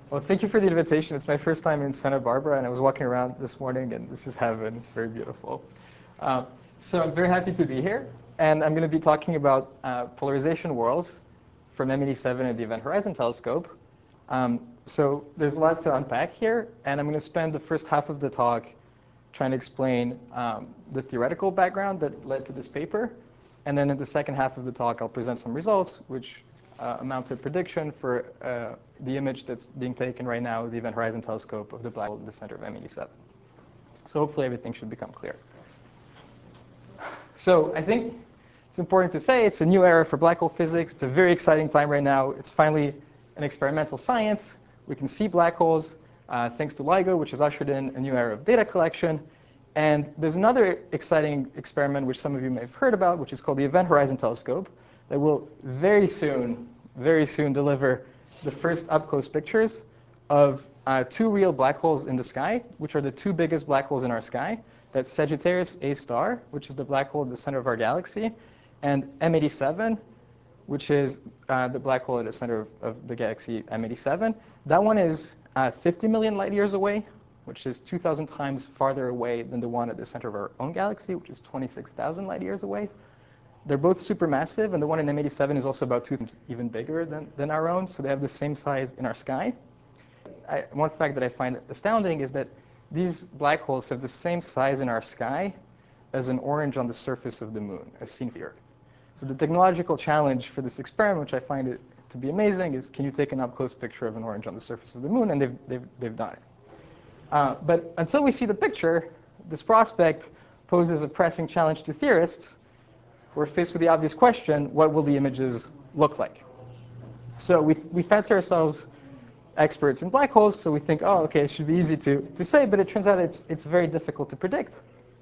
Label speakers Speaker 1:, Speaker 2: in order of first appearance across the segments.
Speaker 1: Well, thank you for the invitation. It's my first time in Santa Barbara, and I was walking around this morning, and this is heaven. It's very beautiful. Uh, so I'm very happy to be here, and I'm going to be talking about polarization whorls from M87 and the Event Horizon Telescope. So there's a lot to unpack here, and I'm going to spend the first half of the talk trying to explain the theoretical background that led to this paper. And then in the second half of the talk, I'll present some results, which amount to a prediction for the image that's being taken right now with the Event Horizon Telescope of the black hole in the center of M87. So hopefully everything should become clear. So I think it's important to say it's a new era for black hole physics. It's a very exciting time right now. It's finally an experimental science. We can see black holes thanks to LIGO, which has ushered in a new era of data collection. And there's another exciting experiment which some of you may have heard about, which is called the Event Horizon Telescope, that will very soon deliver the first up-close pictures of two real black holes in the sky, which are the two biggest black holes in our sky. That's Sagittarius A star, which is the black hole at the center of our galaxy, and M87, which is the black hole at the center of the galaxy M87. That one is 50 million light years away, which is 2,000 times farther away than the one at the center of our own galaxy, which is 26,000 light years away. They're both supermassive, and the one in M87 is also about 2 times even bigger than our own, so they have the same size in our sky. One fact that I find astounding is that these black holes have the same size in our sky as an orange on the surface of the moon, as seen from the Earth. So the technological challenge for this experiment, which I find it to be amazing, is can you take an up-close picture of an orange on the surface of the moon? And they've done it. But until we see the picture, this prospect poses a pressing challenge to theorists. We're faced with the obvious question, what will the images look like? So we fancy ourselves experts in black holes, so we think, oh, okay, it should be easy to say, but it turns out it's very difficult to predict.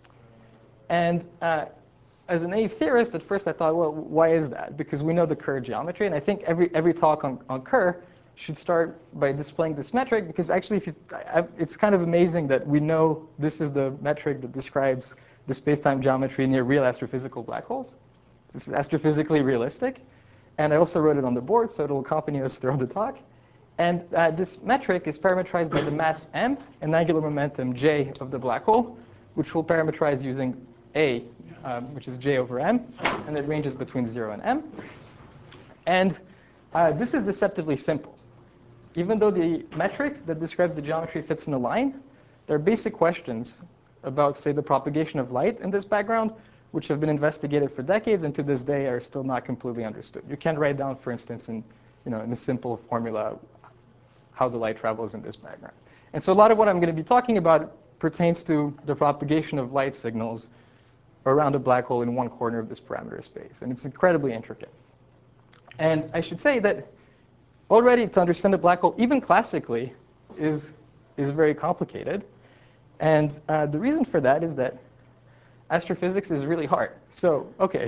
Speaker 1: And as a naive theorist, at first I thought, well, why is that? Because we know the Kerr geometry, and I think every talk on Kerr should start by displaying this metric, because actually it's kind of amazing that we know this is the metric that describes the space-time geometry near real astrophysical black holes. This is astrophysically realistic. And I also wrote it on the board, so it'll accompany us throughout the talk. And this metric is parametrized by the mass m and angular momentum j of the black hole, which we'll parameterize using a, which is j over m, and it ranges between 0 and m. And this is deceptively simple. Even though the metric that describes the geometry fits in a line, there are basic questions about, say, the propagation of light in this background, which have been investigated for decades and to this day are still not completely understood. You can't write down, for instance, in a simple formula how the light travels in this background. And so a lot of what I'm going to be talking about pertains to the propagation of light signals around a black hole in one corner of this parameter space. And it's incredibly intricate. And I should say that already to understand a black hole, even classically, is very complicated. And the reason for that is that astrophysics is really hard. So, okay,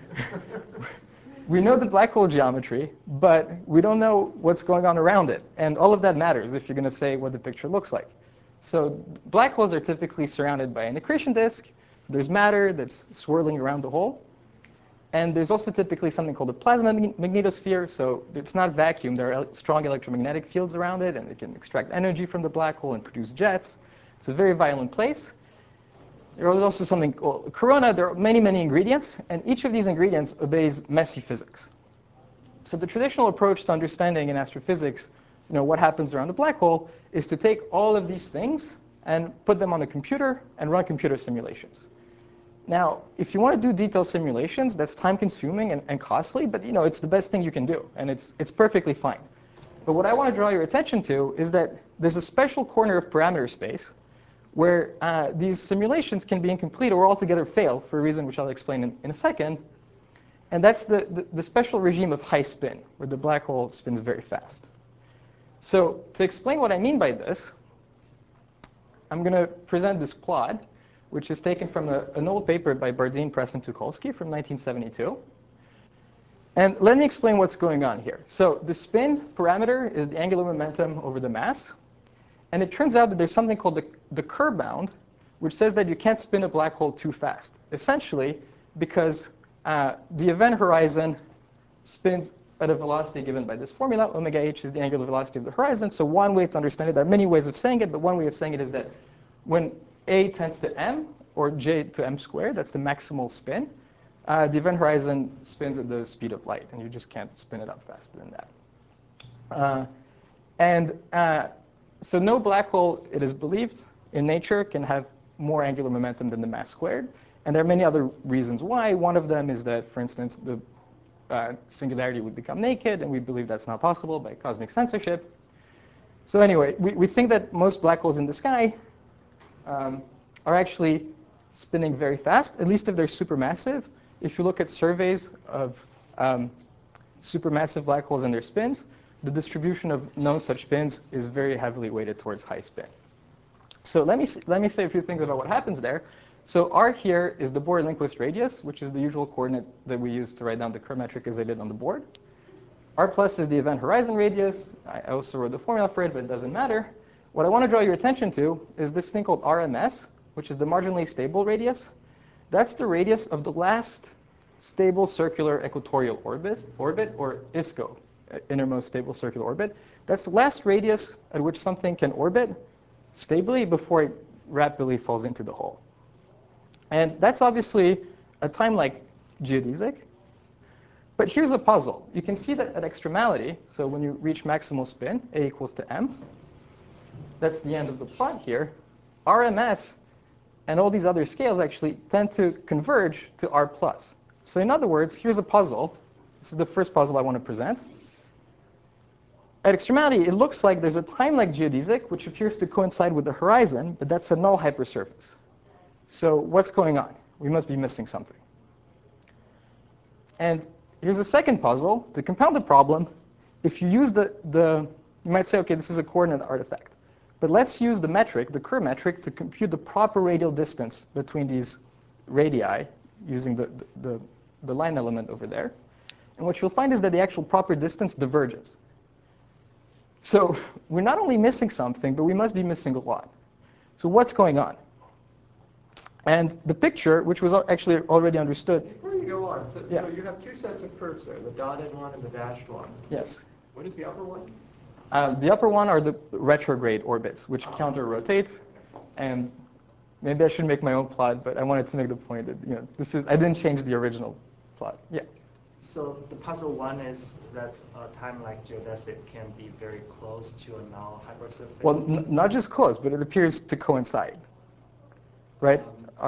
Speaker 1: we know the black hole geometry, but we don't know what's going on around it. And all of that matters if you're going to say what the picture looks like. So black holes are typically surrounded by an accretion disk. So there's matter that's swirling around the hole. And there's also typically something called a plasma magnetosphere. So it's not vacuum. There are strong electromagnetic fields around it, and it can extract energy from the black hole and produce jets. It's a very violent place. There is also something called corona. There are many, many ingredients, and each of these ingredients obeys messy physics. So the traditional approach to understanding in astrophysics, what happens around a black hole, is to take all of these things and put them on a computer and run computer simulations. Now, if you want to do detailed simulations, that's time-consuming and costly, but it's the best thing you can do, and it's perfectly fine. But what I want to draw your attention to is that there's a special corner of parameter space where these simulations can be incomplete or altogether fail for a reason which I'll explain in a second. And that's the special regime of high spin, where the black hole spins very fast. So to explain what I mean by this, I'm going to present this plot, which is taken from an old paper by Bardeen, Press, and Tucholsky from 1972. And let me explain what's going on here. So the spin parameter is the angular momentum over the mass. And it turns out that there's something called the Kerr bound, which says that you can't spin a black hole too fast, essentially because the event horizon spins at a velocity given by this formula. Omega h is the angular velocity of the horizon. So one way to understand it, there are many ways of saying it, but one way of saying it is that when a tends to m, or j to m squared, that's the maximal spin, the event horizon spins at the speed of light, and you just can't spin it up faster than that. So no black hole, it is believed, in nature can have more angular momentum than the mass squared. And there are many other reasons why. One of them is that, for instance, the singularity would become naked, and we believe that's not possible by cosmic censorship. So anyway, we think that most black holes in the sky are actually spinning very fast, at least if they're supermassive. If you look at surveys of supermassive black holes and their spins, the distribution of known such spins is very heavily weighted towards high spin. So let me say a few things about what happens there. So r here is the Bohr-Lindquist radius, which is the usual coordinate that we use to write down the Kerr metric as I did on the board. R plus is the event horizon radius. I also wrote the formula for it, but it doesn't matter. What I want to draw your attention to is this thing called RMS, which is the marginally stable radius. That's the radius of the last stable circular equatorial orbit, or ISCO, innermost stable circular orbit. That's the last radius at which something can orbit stably before it rapidly falls into the hole. And that's obviously a time like geodesic. But here's a puzzle. You can see that at extremality, so when you reach maximal spin, a equals to m, that's the end of the plot here, RMS and all these other scales actually tend to converge to R plus. So in other words, here's a puzzle. This is the first puzzle I want to present. At extremality, it looks like there's a time like geodesic, which appears to coincide with the horizon, but that's a null hypersurface. So what's going on? We must be missing something. And here's a second puzzle. To compound the problem, if you use you might say, OK, this is a coordinate artifact. But let's use the metric, the Kerr metric, to compute the proper radial distance between these radii using the line element over there. And what you'll find is that the actual proper distance diverges. So we're not only missing something, but we must be missing a lot. So what's going on? And the picture, which was actually already understood.
Speaker 2: Before you go on, so
Speaker 1: Yeah.
Speaker 2: you have two sets of curves there, the dotted one and the dashed one.
Speaker 1: Yes.
Speaker 2: What is the upper one?
Speaker 1: The upper one are the retrograde orbits, which counter-rotate. And maybe I should make my own plot, but I wanted to make the point that I didn't change the original plot. Yeah.
Speaker 3: So the puzzle one is that time like geodesic can be very close to a null hypersurface.
Speaker 1: Well, not just close, but it appears to coincide, right?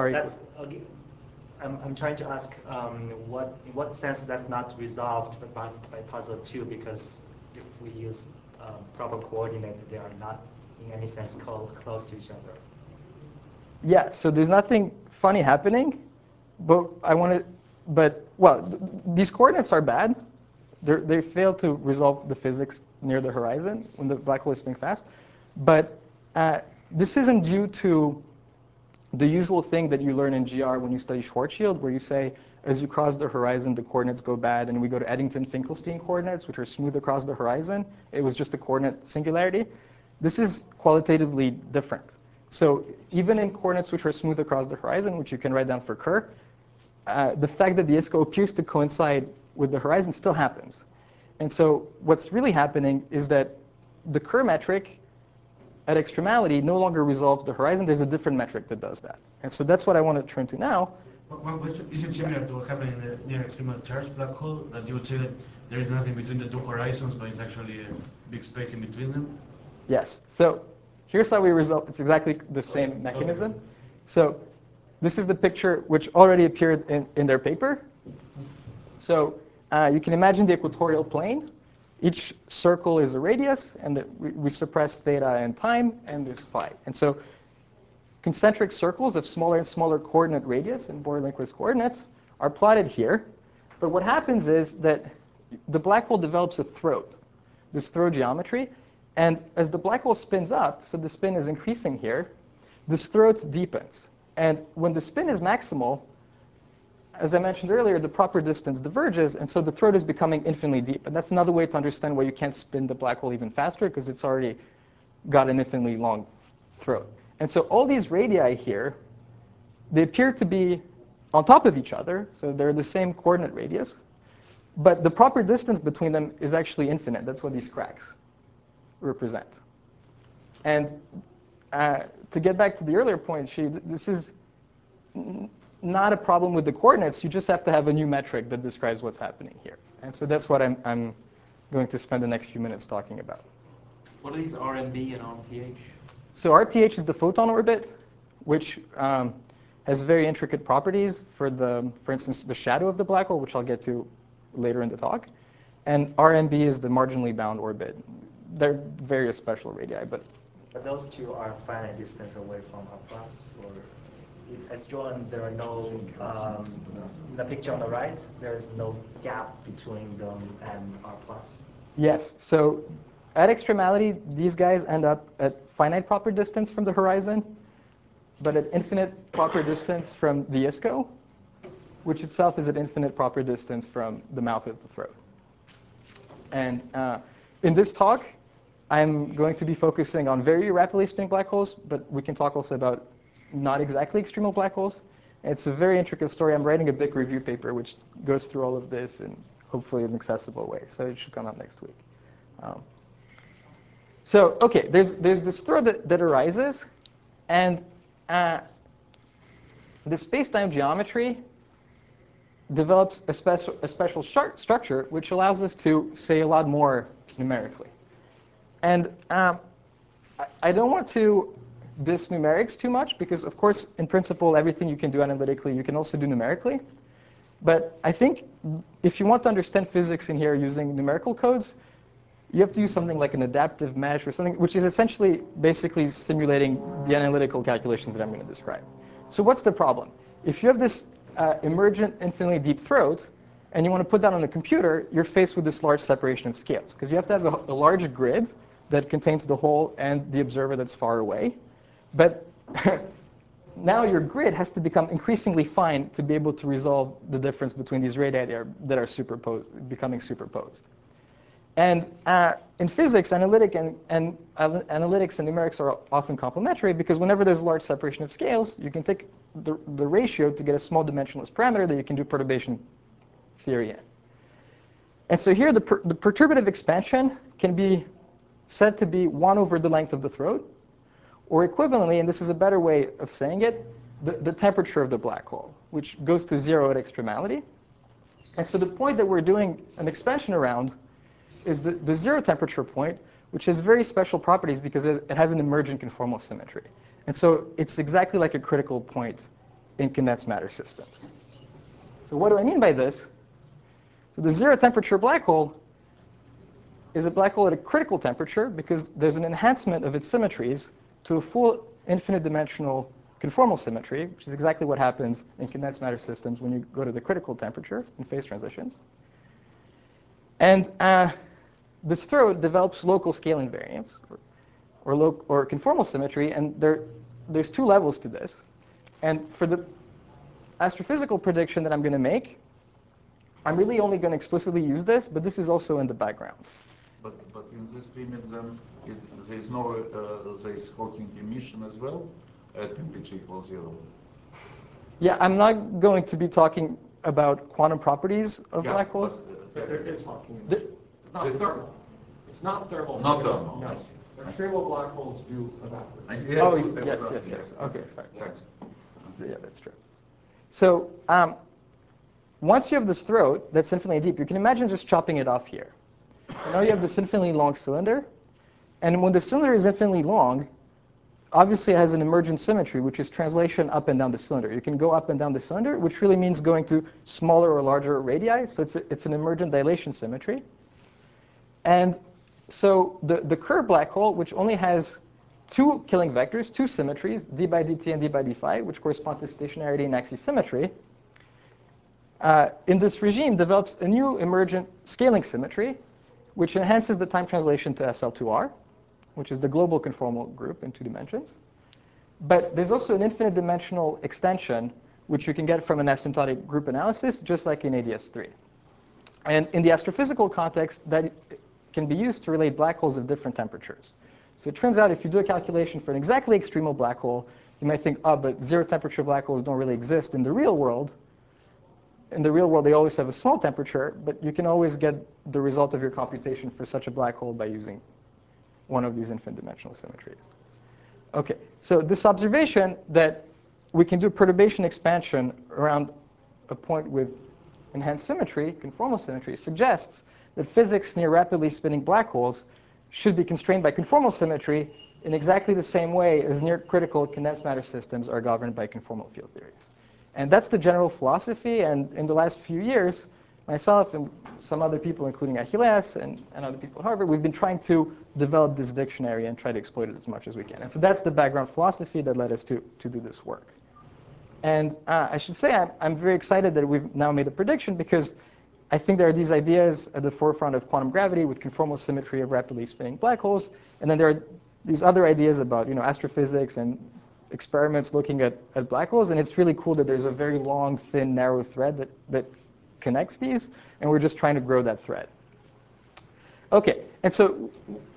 Speaker 3: I'm trying to ask in what sense that's not resolved by puzzle two, because if we use proper coordinate, they are not in any sense close to each other.
Speaker 1: Yeah, so there's nothing funny happening, these coordinates are bad. They fail to resolve the physics near the horizon when the black hole is spinning fast. But this isn't due to the usual thing that you learn in GR when you study Schwarzschild, where you say, as you cross the horizon, the coordinates go bad, and we go to Eddington-Finkelstein coordinates, which are smooth across the horizon. It was just a coordinate singularity. This is qualitatively different. So even in coordinates which are smooth across the horizon, which you can write down for Kerr, the fact that the ISCO appears to coincide with the horizon still happens. And so what's really happening is that the Kerr metric at extremality no longer resolves the horizon. There's a different metric that does that. And so that's what I want to turn to now.
Speaker 4: One question, is it similar to what happened in the near extremal charge black hole, that you would say that there is nothing between the two horizons, but it's actually a big space in between them?
Speaker 1: Yes. So here's how we resolve. It's exactly the same mechanism.
Speaker 4: Okay.
Speaker 1: So this is the picture which already appeared in their paper. So you can imagine the equatorial plane. Each circle is a radius, and we suppress theta and time, and there's phi. And so concentric circles of smaller and smaller coordinate radius in Bohr-Lindquist coordinates are plotted here. But what happens is that the black hole develops a throat, this throat geometry. And as the black hole spins up, so the spin is increasing here, this throat deepens. And when the spin is maximal, as I mentioned earlier, the proper distance diverges, and so the throat is becoming infinitely deep. And that's another way to understand why you can't spin the black hole even faster, because it's already got an infinitely long throat. And so all these radii here, they appear to be on top of each other, so they're the same coordinate radius. But the proper distance between them is actually infinite. That's what these cracks represent. And to get back to the earlier point, this is not a problem with the coordinates. You just have to have a new metric that describes what's happening here. And so that's what I'm going to spend the next few minutes talking about.
Speaker 5: What are these RMB and RPH?
Speaker 1: So RPH is the photon orbit, which has very intricate properties for instance, the shadow of the black hole, which I'll get to later in the talk. And RMB is the marginally bound orbit. They're various special radii, but
Speaker 3: those two are finite distance away from R+, or as drawn, there are no, in the picture on the right, there is no gap between them and R+.
Speaker 1: Yes. So at extremality, these guys end up at finite proper distance from the horizon, but at infinite proper distance from the ISCO, which itself is at infinite proper distance from the mouth of the throat. And in this talk, I'm going to be focusing on very rapidly spinning black holes, but we can talk also about not exactly extremal black holes. It's a very intricate story. I'm writing a big review paper which goes through all of this in hopefully an accessible way. So it should come out next week. So OK, there's this throw that arises. And the space-time geometry develops a special structure which allows us to say a lot more numerically. And I don't want to diss numerics too much, because of course, in principle, everything you can do analytically, you can also do numerically. But I think if you want to understand physics in here using numerical codes, you have to use something like an adaptive mesh or something, which is essentially basically simulating the analytical calculations that I'm going to describe. So what's the problem? If you have this emergent infinitely deep throat, and you want to put that on a computer, you're faced with this large separation of scales, because you have to have a large grid that contains the hole and the observer that's far away. But now your grid has to become increasingly fine to be able to resolve the difference between these radii that are becoming superposed. And in physics, analytics and numerics are often complementary, because whenever there's a large separation of scales, you can take the ratio to get a small dimensionless parameter that you can do perturbation theory in. And so here, the perturbative expansion can be said to be 1 over the length of the throat, or equivalently, and this is a better way of saying it, the temperature of the black hole, which goes to 0 at extremality. And so the point that we're doing an expansion around is the 0 temperature point, which has very special properties because it has an emergent conformal symmetry. And so it's exactly like a critical point in condensed matter systems. So what do I mean by this? So the 0 temperature black hole is a black hole at a critical temperature because there's an enhancement of its symmetries to a full infinite dimensional conformal symmetry, which is exactly what happens in condensed matter systems when you go to the critical temperature in phase transitions. And this throat develops local scale invariance, or conformal symmetry, and there's 2 levels to this. And for the astrophysical prediction that I'm going to make, I'm really only going to explicitly use this, but this is also in the background.
Speaker 6: But in this limit, then there is no there is Hawking emission as well at temperature equals 0.
Speaker 1: Yeah, I'm not going to be talking about quantum properties of black holes.
Speaker 2: There is Hawking.
Speaker 1: The-
Speaker 2: It's not thermal. It's not thermal.
Speaker 6: Not thermal.
Speaker 2: No.
Speaker 6: I see.
Speaker 2: Extremal black holes do evaporate.
Speaker 1: Yes. OK, sorry. Yeah, that's true. So once you have this throat that's infinitely deep, you can imagine just chopping it off here. So now you have this infinitely long cylinder. And when the cylinder is infinitely long, obviously it has an emergent symmetry, which is translation up and down the cylinder. You can go up and down the cylinder, which really means going to smaller or larger radii. So it's an emergent dilation symmetry. And so the Kerr black hole, which only has 2 killing vectors, 2 symmetries, d by dt and d by d phi, which correspond to stationarity and axisymmetry, in this regime develops a new emergent scaling symmetry, which enhances the time translation to SL2R, which is the global conformal group in 2 dimensions. But there's also an infinite dimensional extension, which you can get from an asymptotic group analysis, just like in ADS3. And in the astrophysical context, that can be used to relate black holes of different temperatures. So it turns out if you do a calculation for an exactly extremal black hole, you might think, oh, but 0 temperature black holes don't really exist in the real world. in the real world, they always have a small temperature, but you can always get the result of your computation for such a black hole by using one of these infinite dimensional symmetries. Okay, so this observation that we can do perturbation expansion around a point with enhanced symmetry, conformal symmetry, suggests that physics near rapidly spinning black holes should be constrained by conformal symmetry in exactly the same way as near critical condensed matter systems are governed by conformal field theories. And that's the general philosophy, and in the last few years, myself and some other people, including Achilles and other people at Harvard, we've been trying to develop this dictionary and try to exploit it as much as we can. And so that's the background philosophy that led us to do this work. And I should say I'm very excited that we've now made a prediction, because I think there are these ideas at the forefront of quantum gravity with conformal symmetry of rapidly spinning black holes, and then there are these other ideas about astrophysics and experiments looking at black holes, and it's really cool that there's a very long, thin, narrow thread that connects these, and we're just trying to grow that thread. Okay, and so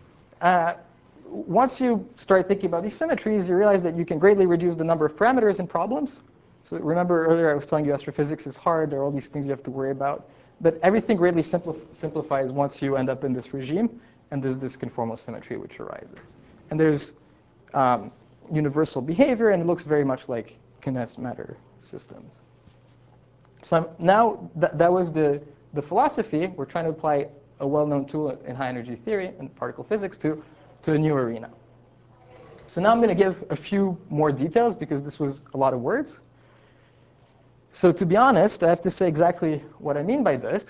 Speaker 1: once you start thinking about these symmetries, you realize that you can greatly reduce the number of parameters in problems. So remember earlier I was telling you astrophysics is hard, there are all these things you have to worry about, but everything greatly simplifies once you end up in this regime, and there's this conformal symmetry which arises. And there's universal behavior, and it looks very much like condensed matter systems. So now that was the philosophy. We're trying to apply a well-known tool in high energy theory and particle physics to a new arena. So now I'm going to give a few more details, because this was a lot of words. So to be honest, I have to say exactly what I mean by this.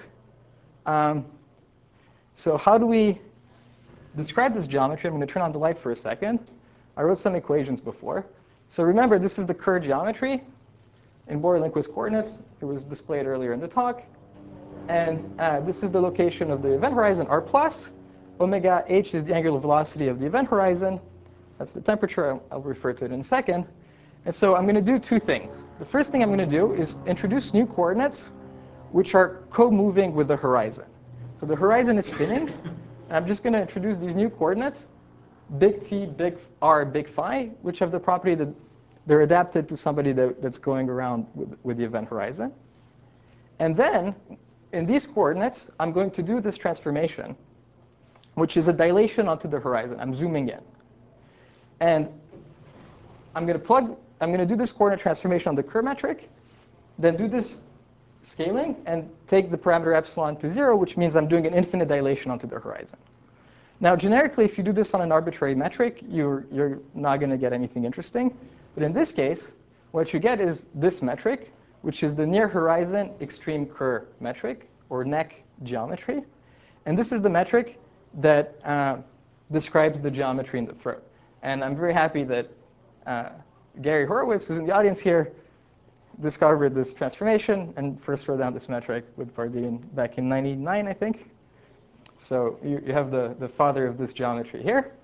Speaker 1: So how do we describe this geometry? I'm going to turn on the light for a second. I wrote some equations before. So remember, this is the Kerr geometry in Bohr-Lindquist coordinates. It was displayed earlier in the talk. And this is the location of the event horizon, r plus. Omega h is the angular velocity of the event horizon. That's the temperature. I'll refer to it in a second. And so I'm going to do two things. The first thing I'm going to do is introduce new coordinates which are co-moving with the horizon. So the horizon is spinning. And I'm just going to introduce these new coordinates, big T, big R, big phi, which have the property that they're adapted to somebody that's going around with the event horizon. And then in these coordinates, I'm going to do this transformation, which is a dilation onto the horizon. I'm zooming in. And I'm going to do this coordinate transformation on the Kerr metric, then do this scaling, and take the parameter epsilon to 0, which means I'm doing an infinite dilation onto the horizon. Now, generically, if you do this on an arbitrary metric, you're not going to get anything interesting. But in this case, what you get is this metric, which is the near horizon extreme Kerr metric, or NEC geometry. And this is the metric that describes the geometry in the throat. And I'm very happy that Gary Horowitz, who's in the audience here, discovered this transformation and first wrote down this metric with Bardeen back in '99, I think. So you have the father of this geometry here.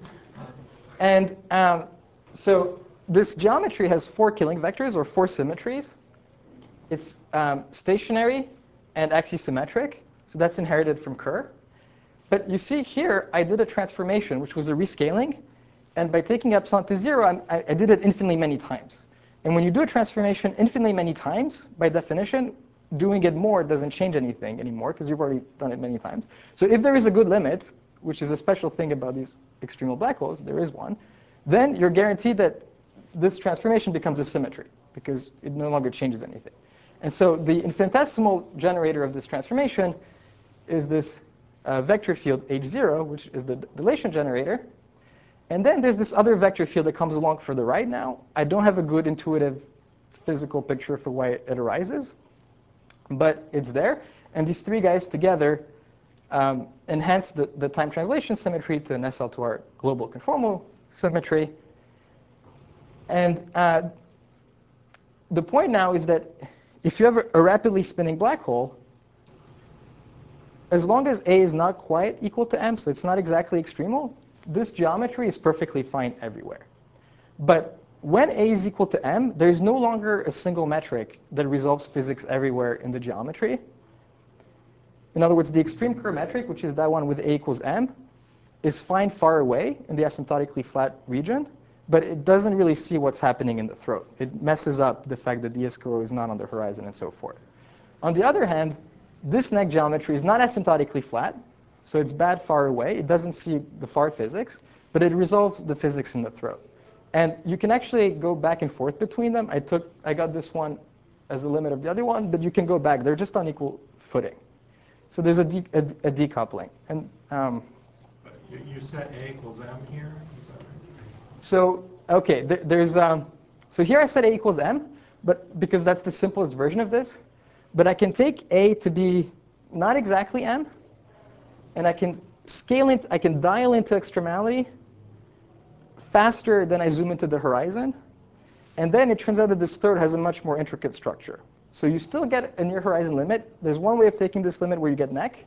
Speaker 1: And so this geometry has 4 Killing vectors, or 4 symmetries. It's stationary and axisymmetric. So that's inherited from Kerr. But you see here, I did a transformation, which was a rescaling. And by taking epsilon to 0, I did it infinitely many times. And when you do a transformation infinitely many times, by definition, doing it more doesn't change anything anymore, because you've already done it many times. So if there is a good limit, which is a special thing about these extremal black holes, there is one, then you're guaranteed that this transformation becomes a symmetry, because it no longer changes anything. And so the infinitesimal generator of this transformation is this vector field H0, which is the dilation generator. And then there's this other vector field that comes along for the right now. I don't have a good intuitive physical picture for why it arises, but it's there. And these 3 guys together enhance the time translation symmetry to an SL2R global conformal symmetry. And the point now is that if you have a rapidly spinning black hole, as long as A is not quite equal to M, so it's not exactly extremal, this geometry is perfectly fine everywhere. But when A is equal to M, there's no longer a single metric that resolves physics everywhere in the geometry. In other words, the extreme Kerr metric, which is that one with A equals M, is fine far away in the asymptotically flat region, but it doesn't really see what's happening in the throat. It messes up the fact that the Escaro is not on the horizon and so forth. On the other hand, this neck geometry is not asymptotically flat, so it's bad far away. It doesn't see the far physics, but it resolves the physics in the throat. And you can actually go back and forth between them. I got this one as the limit of the other one, but you can go back. They're just on equal footing. So there's a decoupling. And
Speaker 2: You set A equals M here? Is that right?
Speaker 1: so, okay, so here I said A equals M, but because that's the simplest version of this. But I can take A to be not exactly M, and I can scale it, I can dial into extremality faster than I zoom into the horizon. And then it turns out that this throat has a much more intricate structure. So you still get a near horizon limit. There's one way of taking this limit where you get neck.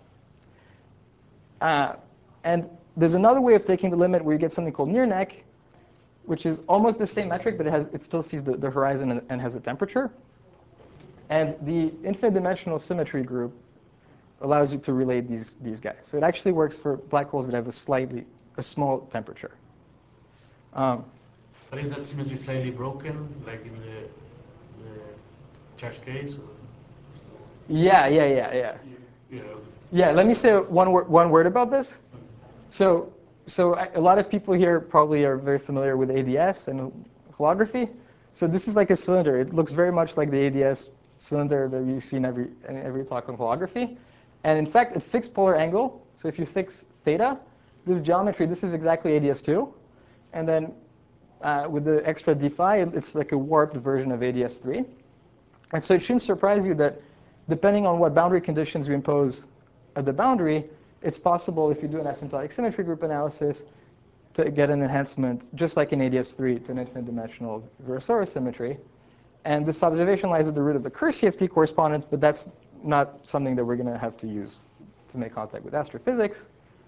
Speaker 1: And there's another way of taking the limit where you get something called near neck, which is almost the same metric, but it still sees the horizon and has a temperature. And the infinite dimensional symmetry group allows you to relate these guys. So it actually works for black holes that have a small temperature.
Speaker 4: But is that symmetry slightly broken, like in the charge case? Or?
Speaker 1: Yeah.
Speaker 4: Yeah.
Speaker 1: Yeah, let me say one word about this. So a lot of people here probably are very familiar with ADS and holography. So this is like a cylinder. It looks very much like the ADS cylinder that you see in every talk on holography. And in fact, at fixed polar angle, so if you fix theta, this geometry, this is exactly ADS2. And then with the extra d phi, it's like a warped version of ADS3. And so it shouldn't surprise you that depending on what boundary conditions you impose at the boundary, it's possible, if you do an asymptotic symmetry group analysis, to get an enhancement, just like in ADS3, to an infinite dimensional Virasoro symmetry. And this observation lies at the root of the Kerr CFT correspondence, but that's not something that we're going to have to use to make contact with astrophysics.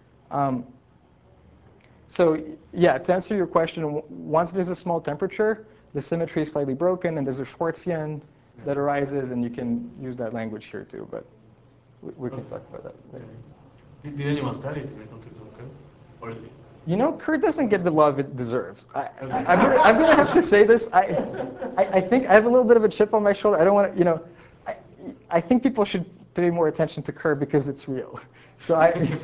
Speaker 1: So yeah, to answer your question, once there's a small temperature, the symmetry is slightly broken, and there's a Schwartzian that arises, and you can use that language here too, but we can talk about that later.
Speaker 4: Did anyone study it in the context of Kerr? Or
Speaker 1: You know, Kerr doesn't get the love it deserves. I'm going to have to say this. I think I have a little bit of a chip on my shoulder. I don't want to, I think people should pay more attention to Kerr because it's real. So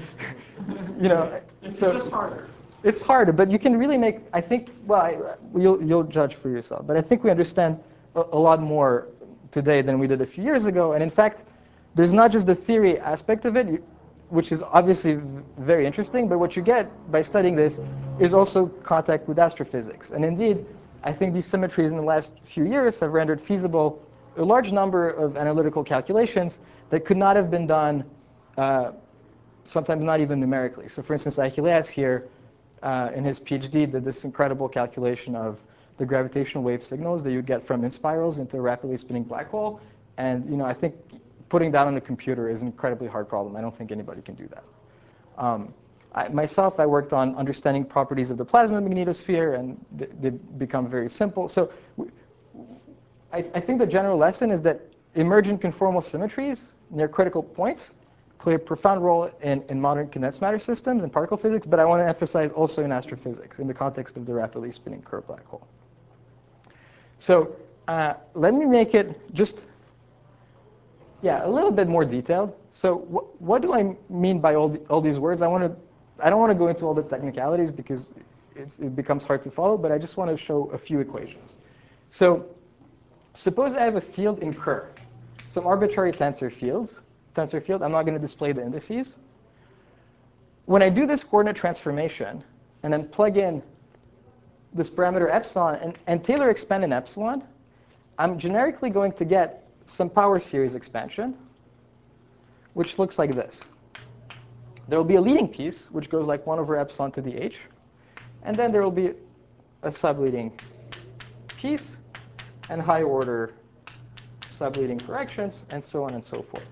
Speaker 2: It's just harder.
Speaker 1: It's harder, but you can really make, I think, well, you'll judge for yourself. But I think we understand a lot more today than we did a few years ago. And in fact, there's not just the theory aspect of it, which is obviously very interesting, but what you get by studying this is also contact with astrophysics. And indeed, I think these symmetries in the last few years have rendered feasible a large number of analytical calculations that could not have been done, sometimes not even numerically. So for instance, Achilleas here, in his PhD, did this incredible calculation of the gravitational wave signals that you get from inspirals into a rapidly spinning black hole. And I think putting that on a computer is an incredibly hard problem. I don't think anybody can do that. Myself, I worked on understanding properties of the plasma magnetosphere, and they become very simple. So I think the general lesson is that emergent conformal symmetries near critical points play a profound role in modern condensed matter systems and particle physics, but I want to emphasize also in astrophysics in the context of the rapidly spinning Kerr black hole. So let me make it just a little bit more detailed. So what do I mean by all these words? I don't want to go into all the technicalities because it becomes hard to follow, but I just want to show a few equations. So suppose I have a field in Kerr, some arbitrary tensor field. I'm not going to display the indices. When I do this coordinate transformation and then plug in this parameter epsilon and Taylor expand in epsilon, I'm generically going to get some power series expansion, which looks like this. There will be a leading piece, which goes like 1 over epsilon to the h. And then there will be a subleading piece and high order subleading corrections, and so on and so forth.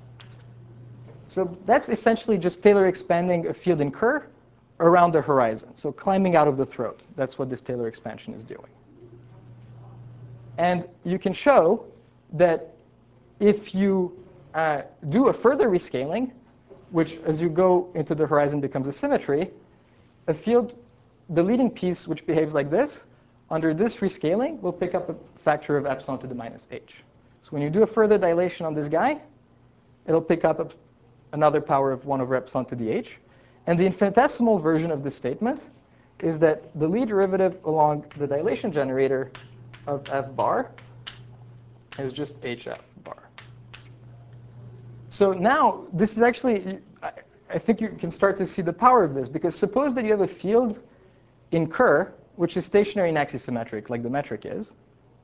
Speaker 1: So that's essentially just Taylor expanding a field in Kerr around the horizon. So climbing out of the throat. That's what this Taylor expansion is doing. And you can show that if you do a further rescaling, which as you go into the horizon becomes a symmetry, a field, the leading piece, which behaves like this, under this rescaling will pick up a factor of epsilon to the minus h. So when you do a further dilation on this guy, it'll pick up another power of 1 over epsilon to the h. And the infinitesimal version of this statement is that the Lie derivative along the dilation generator of f bar is just hf bar. So now, this is actually, I think you can start to see the power of this, because suppose that you have a field in Kerr, which is stationary and axisymmetric, like the metric is.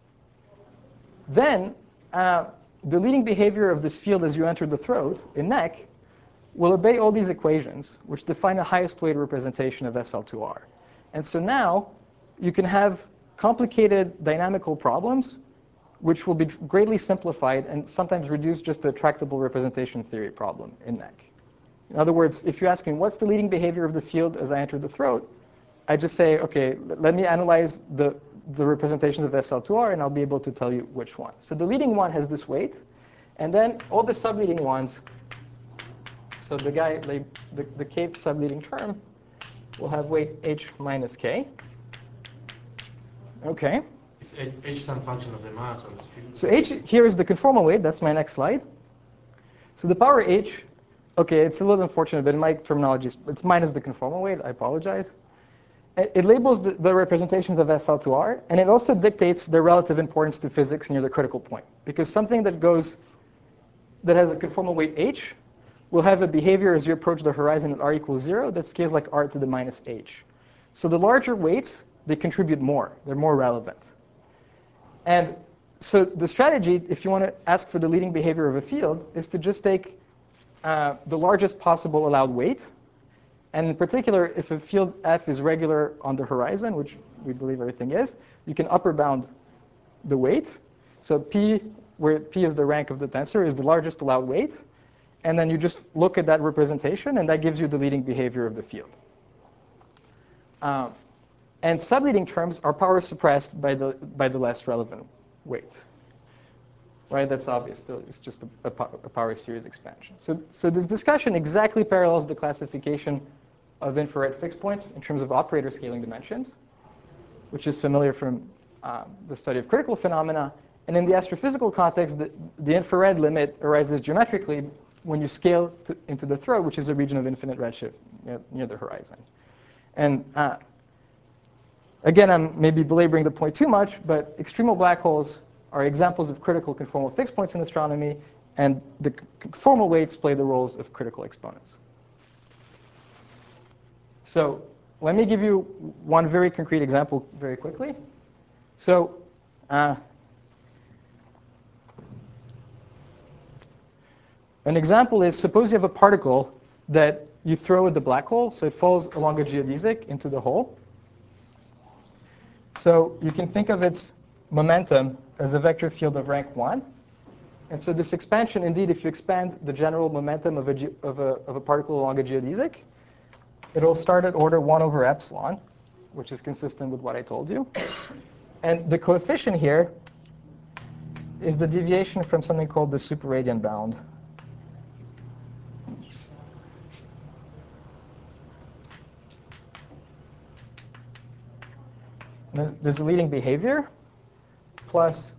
Speaker 1: Then the leading behavior of this field as you enter the throat in neck will obey all these equations, which define the highest weight representation of SL2R. And so now you can have complicated dynamical problems, which will be greatly simplified and sometimes reduce just the tractable representation theory problem in neck. In other words, if you ask me, what's the leading behavior of the field as I enter the throat, I just say, OK, let me analyze the representations of SL2R, and I'll be able to tell you which one. So the leading one has this weight. And then all the subleading ones, so the guy, the kth subleading term, will have weight h minus k. OK.
Speaker 4: Is h some function of the mass of the field?
Speaker 1: So h here is the conformal weight. That's my next slide. So the power h, OK, it's a little unfortunate, but in my terminology, it's minus the conformal weight. I apologize. It labels the representations of SL2R, and it also dictates their relative importance to physics near the critical point. Because something that has a conformal weight h will have a behavior as you approach the horizon at r equals 0 that scales like r to the minus h. So the larger weights, they contribute more. They're more relevant. And so the strategy, if you want to ask for the leading behavior of a field, is to just take the largest possible allowed weight. And in particular, if a field f is regular on the horizon, which we believe everything is, you can upper bound the weight. So p, where p is the rank of the tensor, is the largest allowed weight. And then you just look at that representation, and that gives you the leading behavior of the field. And subleading terms are power suppressed by the less relevant weight. Right? That's obvious. It's just a power series expansion. So this discussion exactly parallels the classification of infrared fixed points in terms of operator scaling dimensions, which is familiar from the study of critical phenomena. And in the astrophysical context, the infrared limit arises geometrically when you scale into the throat, which is a region of infinite redshift near the horizon. And again, I'm maybe belaboring the point too much, but extremal black holes are examples of critical conformal fixed points in astronomy, and the conformal weights play the roles of critical exponents. So let me give you one very concrete example very quickly. So an example is, suppose you have a particle that you throw at the black hole, so it falls along a geodesic into the hole. So you can think of its momentum as a vector field of rank 1. And so this expansion, indeed, if you expand the general momentum of a particle along a geodesic, it'll start at order 1 over epsilon, which is consistent with what I told you. And the coefficient here is the deviation from something called the superradian bound. There's a leading behavior plus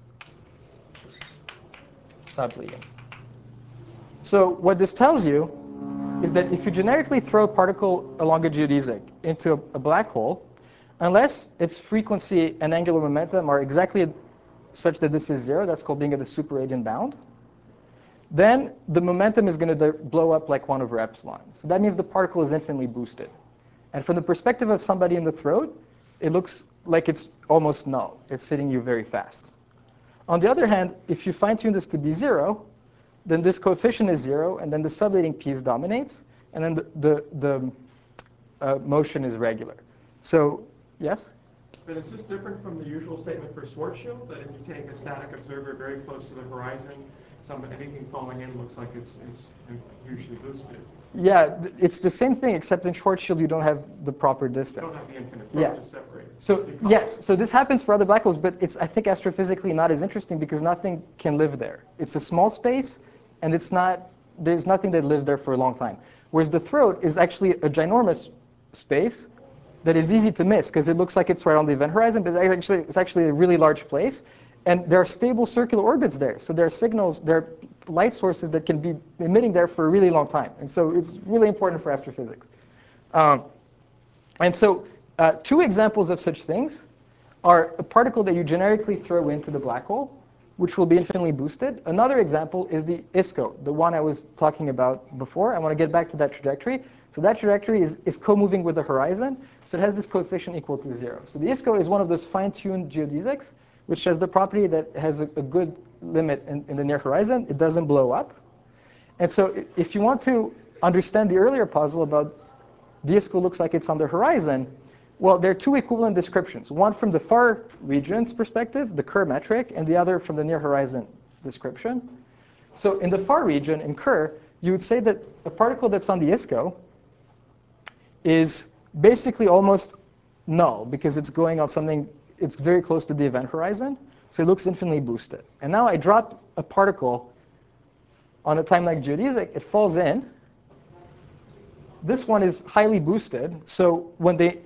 Speaker 1: subleading. So what this tells you is that if you generically throw a particle along a geodesic into a black hole, unless its frequency and angular momentum are exactly such that this is 0, that's called being at the superradian bound, then the momentum is going to blow up like 1 over epsilon. So that means the particle is infinitely boosted. And from the perspective of somebody in the throat, it looks like it's almost null. It's hitting you very fast. On the other hand, if you fine-tune this to be 0, then this coefficient is 0, and then the subleading piece dominates, and then the motion is regular. So, yes?
Speaker 7: But is this different from the usual statement for Schwarzschild, that if you take a static observer very close to the horizon, anything falling in looks like it's hugely boosted?
Speaker 1: Yeah, it's the same thing, except in Schwarzschild you don't have the proper distance.
Speaker 7: You don't have the infinite throat to separate.
Speaker 1: So yes, so this happens for other black holes, but it's, I think, astrophysically not as interesting because nothing can live there. It's a small space, and there's nothing that lives there for a long time. Whereas the throat is actually a ginormous space that is easy to miss because it looks like it's right on the event horizon, but it's actually a really large place. And there are stable circular orbits there. So there are signals, there are light sources that can be emitting there for a really long time. And so it's really important for astrophysics. And so two examples of such things are a particle that you generically throw into the black hole, which will be infinitely boosted. Another example is the ISCO, the one I was talking about before. I want to get back to that trajectory. So that trajectory is co-moving with the horizon. So it has this coefficient equal to 0. So the ISCO is one of those fine-tuned geodesics, which has the property that has a good limit in the near horizon. It doesn't blow up. And so if you want to understand the earlier puzzle about the ISCO looks like it's on the horizon, well, there are two equivalent descriptions. One from the far region's perspective, the Kerr metric, and the other from the near horizon description. So in the far region, in Kerr, you would say that a particle that's on the ISCO is basically almost null because it's going on something, it's very close to the event horizon. So it looks infinitely boosted. And now I drop a particle on a time-like geodesic. It falls in. This one is highly boosted. So when they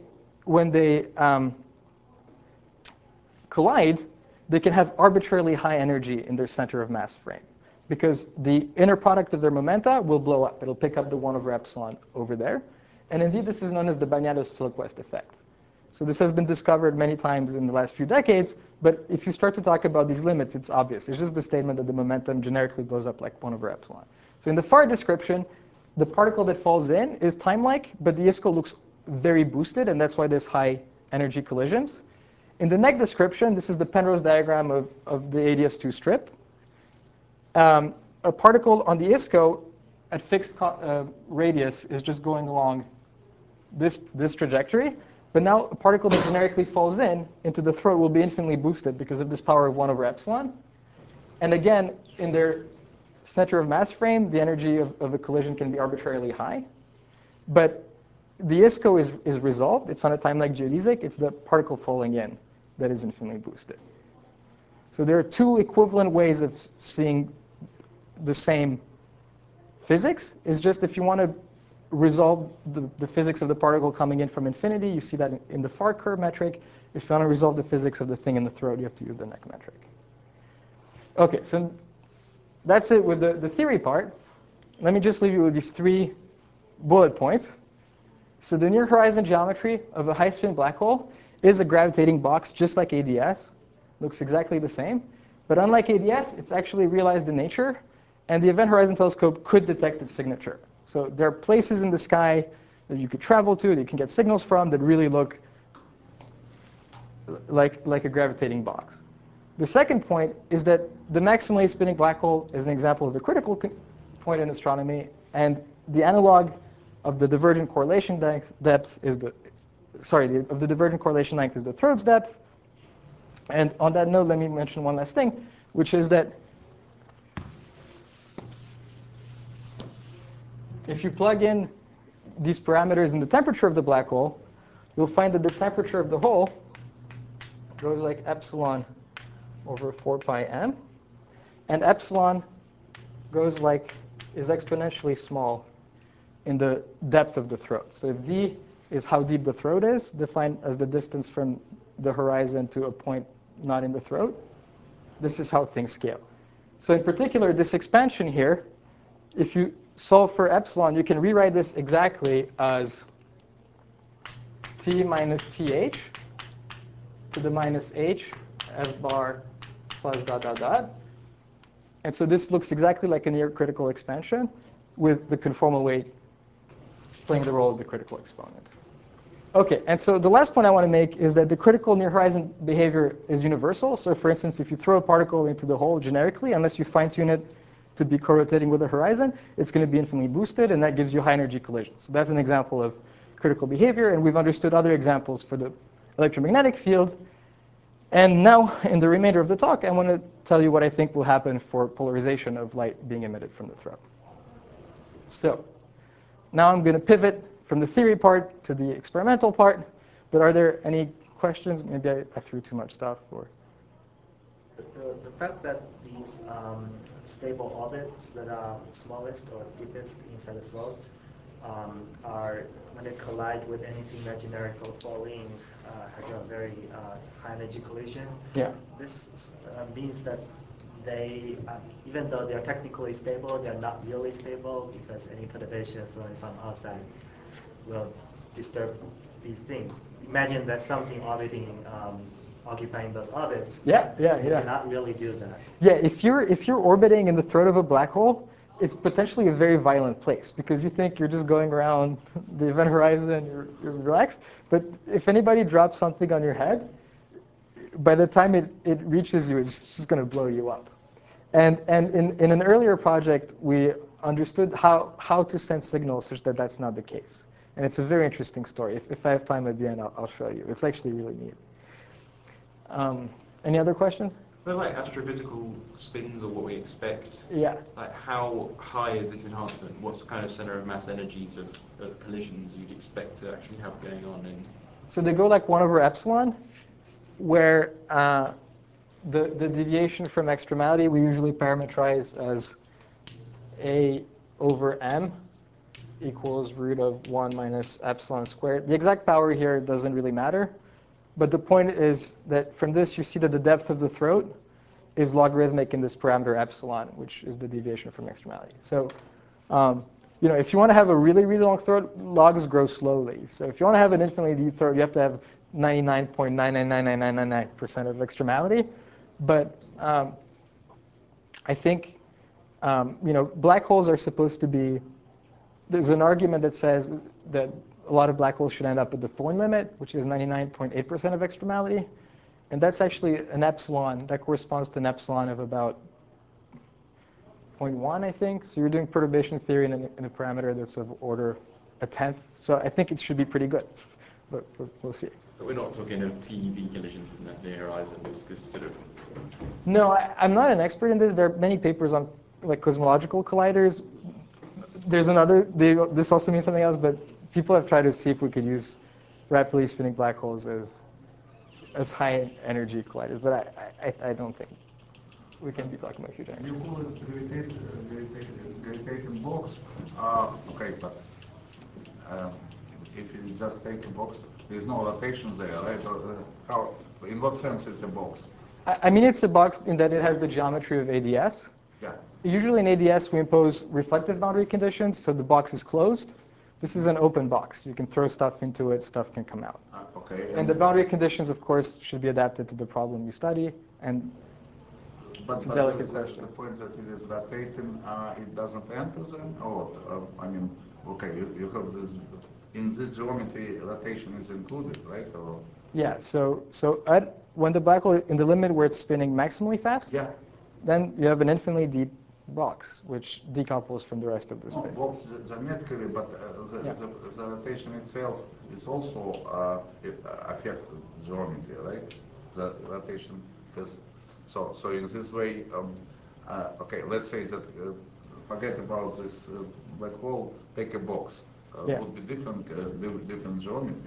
Speaker 1: collide, they can have arbitrarily high energy in their center of mass frame because the inner product of their momenta will blow up. It'll pick up the 1 over epsilon over there. And indeed, this is known as the Bagnatos-Silquest effect. So this has been discovered many times in the last few decades. But if you start to talk about these limits, it's obvious. It's just the statement that the momentum generically blows up like 1 over epsilon. So in the far description, the particle that falls in is time-like, but the ISCO looks very boosted, and that's why there's high energy collisions. In the next description, this is the Penrose diagram of the ADS2 strip. A particle on the ISCO at fixed radius is just going along this trajectory. But now a particle that generically falls into the throat will be infinitely boosted because of this power of 1 over epsilon. And again, in their center of mass frame, the energy of the collision can be arbitrarily high. But the ISCO is resolved. It's on a time-like geodesic. It's the particle falling in that is infinitely boosted. So there are two equivalent ways of seeing the same physics. It's just if you want to resolve the physics of the particle coming in from infinity, you see that in the far Kerr metric. If you want to resolve the physics of the thing in the throat, you have to use the neck metric. OK, so that's it with the theory part. Let me just leave you with these 3 bullet points. So the near horizon geometry of a high-spin black hole is a gravitating box just like ADS. Looks exactly the same. But unlike ADS, it's actually realized in nature. And the Event Horizon Telescope could detect its signature. So there are places in the sky that you could travel to, that you can get signals from, that really look like a gravitating box. The second point is that the maximally spinning black hole is an example of a critical point in astronomy. And the analog of the divergent correlation depth is the divergent correlation length is the Throat's depth. And on that note, let me mention one last thing, which is that if you plug in these parameters in the temperature of the black hole, you'll find that the temperature of the hole goes like epsilon over 4 pi m. And epsilon is exponentially small in the depth of the throat. So if d is how deep the throat is, defined as the distance from the horizon to a point not in the throat, this is how things scale. So in particular, this expansion here, if you solve for epsilon, you can rewrite this exactly as t minus th to the minus h f bar plus dot dot dot. And so this looks exactly like a near critical expansion with the conformal weight playing the role of the critical exponent. OK, and so the last point I want to make is that the critical near horizon behavior is universal. So for instance, if you throw a particle into the hole generically, unless you fine-tune it to be co-rotating with the horizon, it's going to be infinitely boosted, and that gives you high energy collisions. So that's an example of critical behavior, and we've understood other examples for the electromagnetic field. And now, in the remainder of the talk, I want to tell you what I think will happen for polarization of light being emitted from the throat. So now I'm going to pivot from the theory part to the experimental part. But are there any questions? Maybe I threw too much stuff. Or
Speaker 3: The fact that these stable orbits that are smallest or deepest inside the float are, when they collide with anything that generically fall in, has a very high energy collision.
Speaker 1: Yeah.
Speaker 3: This means that they, even though they're technically stable, they're not really stable because any perturbation flowing from outside will disturb these things. Imagine that something orbiting, occupying those orbits.
Speaker 1: Yeah, yeah,
Speaker 3: You
Speaker 1: yeah.
Speaker 3: cannot really do that.
Speaker 1: Yeah, if you're orbiting in the throat of a black hole, it's potentially a very violent place because you think you're just going around the event horizon, you're relaxed. But if anybody drops something on your head, by the time it reaches you, it's just going to blow you up. And in an earlier project, we understood how to send signals such that that's not the case. And it's a very interesting story. If I have time at the end, I'll show you. It's actually really neat. Any other questions?
Speaker 5: For like astrophysical spins or what we expect,
Speaker 1: Yeah.
Speaker 5: like how high is this enhancement? What's the kind of center of mass energies of collisions you'd expect to actually have going on in?
Speaker 1: So they go like 1 over epsilon, where the deviation from extremality we usually parameterize as a over m equals root of 1 minus epsilon squared. The exact power here doesn't really matter. But the point is that from this, you see that the depth of the throat is logarithmic in this parameter epsilon, which is the deviation from extremality. So if you want to have a really, really long throat, logs grow slowly. So if you want to have an infinitely deep throat, you have to have 99.9999999% of extremality. But I think black holes are supposed to be, there's an argument that says that a lot of black holes should end up at the Thorne limit, which is 99.8% of extremality. And that's actually an epsilon. That corresponds to an epsilon of about 0.1, I think. So you're doing perturbation theory in a parameter that's of order a tenth. So I think it should be pretty good. But we'll see.
Speaker 5: But we're not talking of TeV collisions in the near horizon. It's just sort of.
Speaker 1: No, I'm not an expert in this. There are many papers on like cosmological colliders. There's another, this also means something else, but people have tried to see if we could use rapidly spinning black holes as high energy colliders, but I don't think we can be talking about huge energy.
Speaker 6: You call it gravitating box. Okay, but if you just take a box, there's no rotation there, right? How? In what sense is a box?
Speaker 1: I mean, it's a box in that it has the geometry of ADS.
Speaker 6: Yeah.
Speaker 1: Usually in ADS, we impose reflective boundary conditions, so the box is closed. This is an open box. You can throw stuff into it, stuff can come out.
Speaker 6: Okay.
Speaker 1: And the boundary conditions, of course, should be adapted to the problem you study. And it's a delicate question.
Speaker 6: The point that it is rotating, it doesn't enter then? Or, okay, you have this, in this geometry, rotation is included, right? Or?
Speaker 1: Yeah, so when the black hole, in the limit where it's spinning maximally fast,
Speaker 6: Yeah.
Speaker 1: then you have an infinitely deep box, which decouples from the rest of the
Speaker 6: No,
Speaker 1: space.
Speaker 6: box geometrically, but the rotation itself is also it affects geometry, right? The rotation, because so in this way, okay, let's say that forget about this black hole, take a box.
Speaker 1: Yeah.
Speaker 6: Would be different geometry.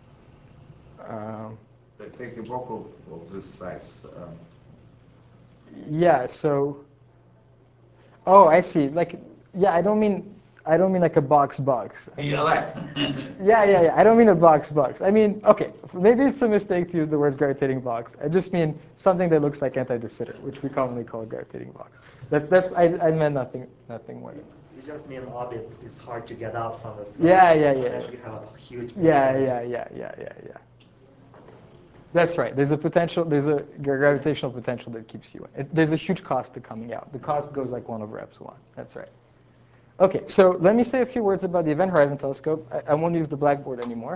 Speaker 6: Take a box of this size.
Speaker 1: Yeah, so, oh, I see. Like, yeah, I don't mean like a box.
Speaker 6: Yeah, right.
Speaker 1: Yeah. I don't mean a box. I mean, okay, maybe it's a mistake to use the words gravitating box. I just mean something that looks like anti-de Sitter, which we commonly call a gravitating box. I meant nothing more.
Speaker 3: You just mean orbit. It's hard to get out from it.
Speaker 1: Yeah.
Speaker 3: Unless you have a huge.
Speaker 1: Yeah. That's right. There's a gravitational potential that keeps you in. There's a huge cost to coming out. The cost goes like 1 over epsilon. That's right. Okay, so let me say a few words about the Event Horizon Telescope. I won't use the blackboard anymore.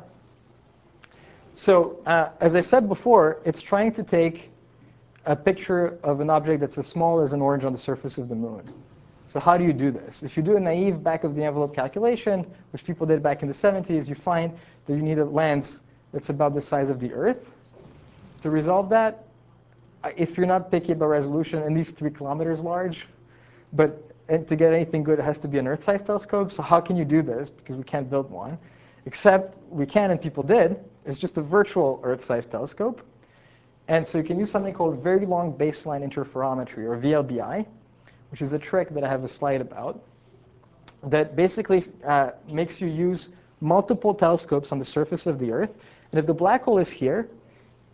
Speaker 1: So as I said before, it's trying to take a picture of an object that's as small as an orange on the surface of the moon. So how do you do this? If you do a naive back-of-the-envelope calculation, which people did back in the 70s, you find that you need a lens that's about the size of the Earth. To resolve that, if you're not picky about resolution, at least 3 kilometers large. And to get anything good, it has to be an Earth-sized telescope. So how can you do this? Because we can't build one. Except we can, and people did. It's just a virtual Earth-sized telescope. And so you can use something called very long baseline interferometry, or VLBI, which is a trick that I have a slide about, that basically makes you use multiple telescopes on the surface of the Earth. And if the black hole is here,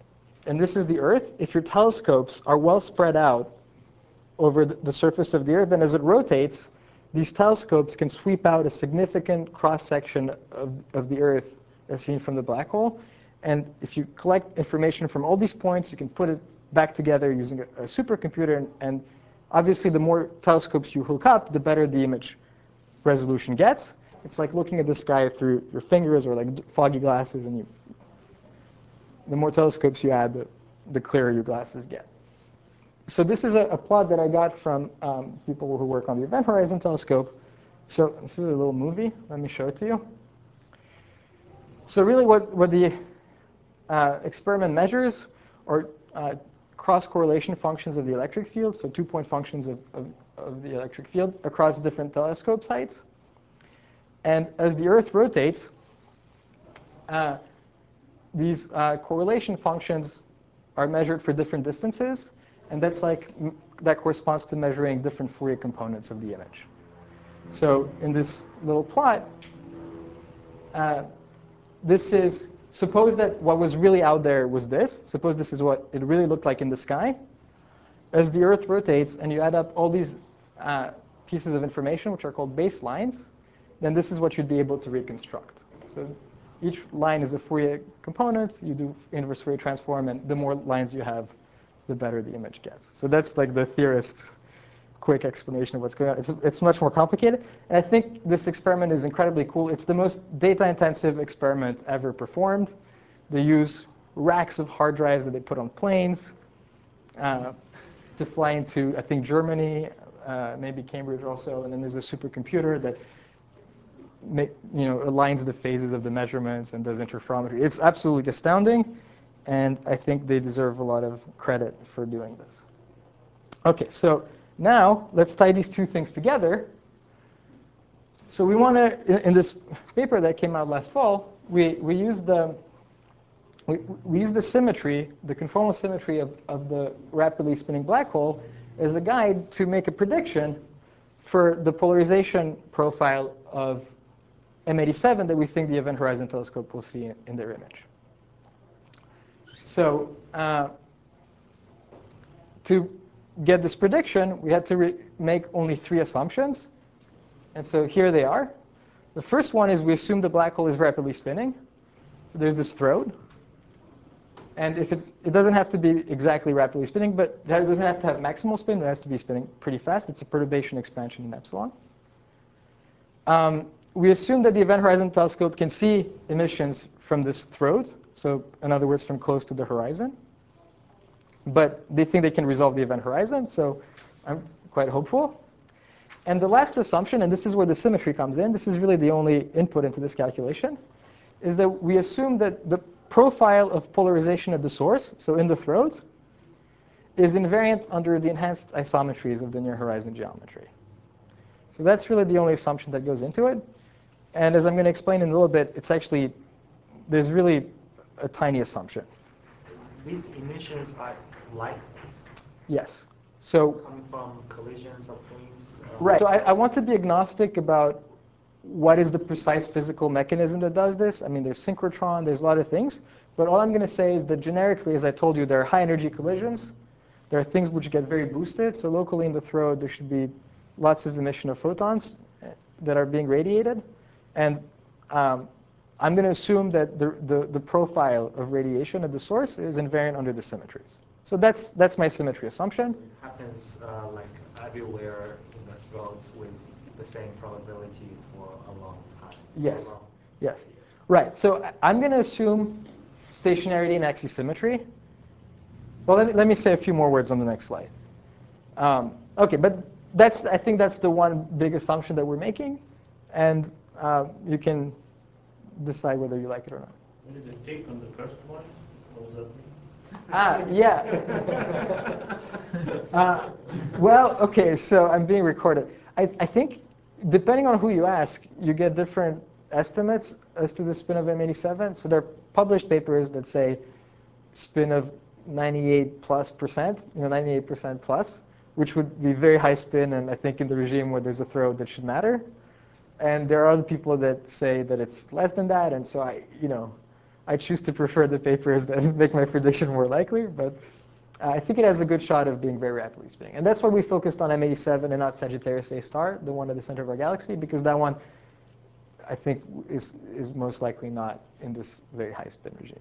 Speaker 1: and this is the Earth, if your telescopes are well spread out over the surface of the Earth, then as it rotates, these telescopes can sweep out a significant cross-section of the Earth as seen from the black hole. And if you collect information from all these points, you can put it back together using a supercomputer. And obviously, the more telescopes you hook up, the better the image resolution gets. It's like looking at the sky through your fingers or like foggy glasses. And the more telescopes you add, the clearer your glasses get. So this is a plot that I got from people who work on the Event Horizon Telescope. So this is a little movie. Let me show it to you. So really what the experiment measures are cross-correlation functions of the electric field, so two-point functions of the electric field across different telescope sites. And as the Earth rotates, these correlation functions are measured for different distances. And that corresponds to measuring different Fourier components of the image. So in this little plot, suppose that what was really out there was this. Suppose this is what it really looked like in the sky. As the Earth rotates and you add up all these pieces of information, which are called baselines, then this is what you'd be able to reconstruct. So each line is a Fourier component. You do inverse Fourier transform, and the more lines you have, the better the image gets. So that's like the theorist's quick explanation of what's going on. It's much more complicated. And I think this experiment is incredibly cool. It's the most data-intensive experiment ever performed. They use racks of hard drives that they put on planes to fly into, I think, Germany, maybe Cambridge also. And then there's a supercomputer that aligns the phases of the measurements and does interferometry. It's absolutely astounding. And I think they deserve a lot of credit for doing this. OK, so now let's tie these two things together. So we want to, in this paper that came out last fall, we use the symmetry, the conformal symmetry of the rapidly spinning black hole as a guide to make a prediction for the polarization profile of M87 that we think the Event Horizon Telescope will see in their image. So to get this prediction, we had to make only 3 assumptions. And so here they are. The first one is we assume the black hole is rapidly spinning. So there's this throat. And if it doesn't have to be exactly rapidly spinning, but it doesn't have to have maximal spin. It has to be spinning pretty fast. It's a perturbation expansion in epsilon. We assume that the Event Horizon Telescope can see emissions from this throat. So in other words, from close to the horizon. But they think they can resolve the event horizon, so I'm quite hopeful. And the last assumption, and this is where the symmetry comes in, this is really the only input into this calculation, is that we assume that the profile of polarization at the source, so in the throat, is invariant under the enhanced isometries of the near horizon geometry. So that's really the only assumption that goes into it. And as I'm going to explain in a little bit, there's really a tiny assumption.
Speaker 3: These emissions are light?
Speaker 1: Yes. So
Speaker 3: coming from collisions of things?
Speaker 1: Right. So I want to be agnostic about what is the precise physical mechanism that does this. I mean, there's synchrotron, there's a lot of things. But all I'm going to say is that generically, as I told you, there are high-energy collisions. There are things which get very boosted. So locally in the throat, there should be lots of emission of photons that are being radiated. And I'm going to assume that the profile of radiation at the source is invariant under the symmetries. So that's my symmetry assumption.
Speaker 3: It happens like everywhere in the throat with the same probability for a long time.
Speaker 1: Yes. Yes. Right. So I'm going to assume stationarity and axisymmetry. Well, let me say a few more words on the next slide. OK, but I think that's the one big assumption that we're making. And you can decide whether you like it or not.
Speaker 8: What did it take on the first one? What does that mean?
Speaker 1: Yeah. Well, OK, so I'm being recorded. I think depending on who you ask, you get different estimates as to the spin of M87. So there are published papers that say spin of 98+%, 98% plus, which would be very high spin, and I think in the regime where there's a throat that should matter. And there are other people that say that it's less than that, and so I choose to prefer the papers that make my prediction more likely, but I think it has a good shot of being very rapidly spinning. And that's why we focused on M87 and not Sagittarius A star, the one at the center of our galaxy, because that one, I think, is most likely not in this very high spin regime.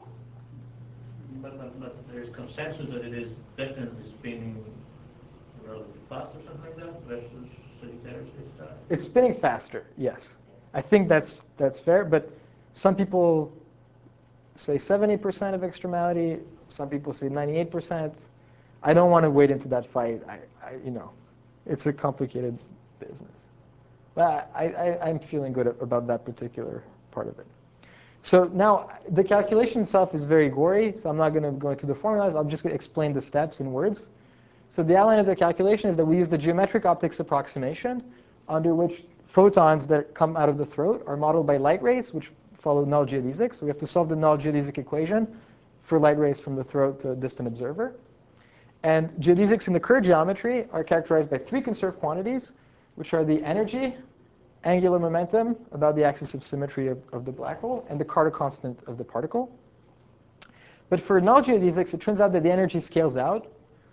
Speaker 8: But there is consensus that it is definitely spinning relatively fast or something like that versus Sagittarius A star.
Speaker 1: It's spinning faster, yes. I think that's fair, but some people say 70% of extremality. Some people say 98%. I don't want to wade into that fight. It's a complicated business. But I'm feeling good about that particular part of it. So now the calculation itself is very gory, so I'm not going to go into the formulas. I'm just going to explain the steps in words. So the outline of the calculation is that we use the geometric optics approximation, under which photons that come out of the throat are modeled by light rays, which follow null geodesic. So we have to solve the null geodesic equation for light rays from the throat to a distant observer. And geodesics in the Kerr geometry are characterized by three conserved quantities, which are the energy, angular momentum about the axis of symmetry of the black hole, and the Carter constant of the particle. But for null geodesics, it turns out that the energy scales out.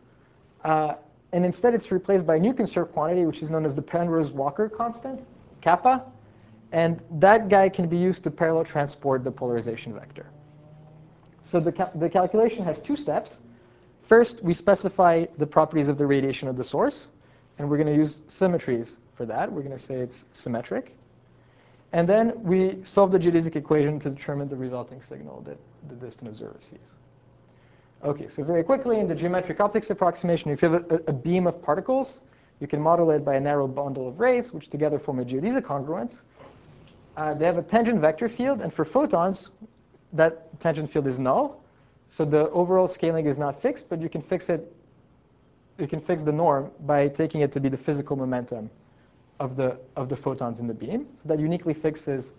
Speaker 1: And instead, it's replaced by a new conserved quantity, which is known as the Penrose-Walker constant, kappa. And that guy can be used to parallel transport the polarization vector. So the calculation has two steps. First, we specify the properties of the radiation of the source. And we're going to use symmetries for that. We're going to say it's symmetric. And then we solve the geodesic equation to determine the resulting signal that the distant observer sees. OK, so very quickly, in the geometric optics approximation, if you have a beam of particles, you can model it by a narrow bundle of rays, which together form a geodesic congruence. They have a tangent vector field. And for photons, that tangent field is null. So the overall scaling is not fixed, but you can fix it. You can fix the norm by taking it to be the physical momentum of the photons in the beam. So that uniquely fixes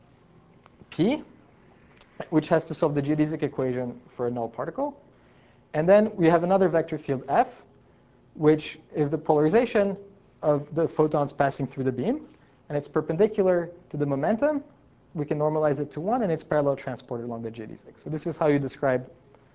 Speaker 1: P, which has to solve the geodesic equation for a null particle. And then we have another vector field F, which is the polarization of the photons passing through the beam. And it's perpendicular to the momentum. We can normalize it to 1, and it's parallel transported along the geodesic. So this is how you describe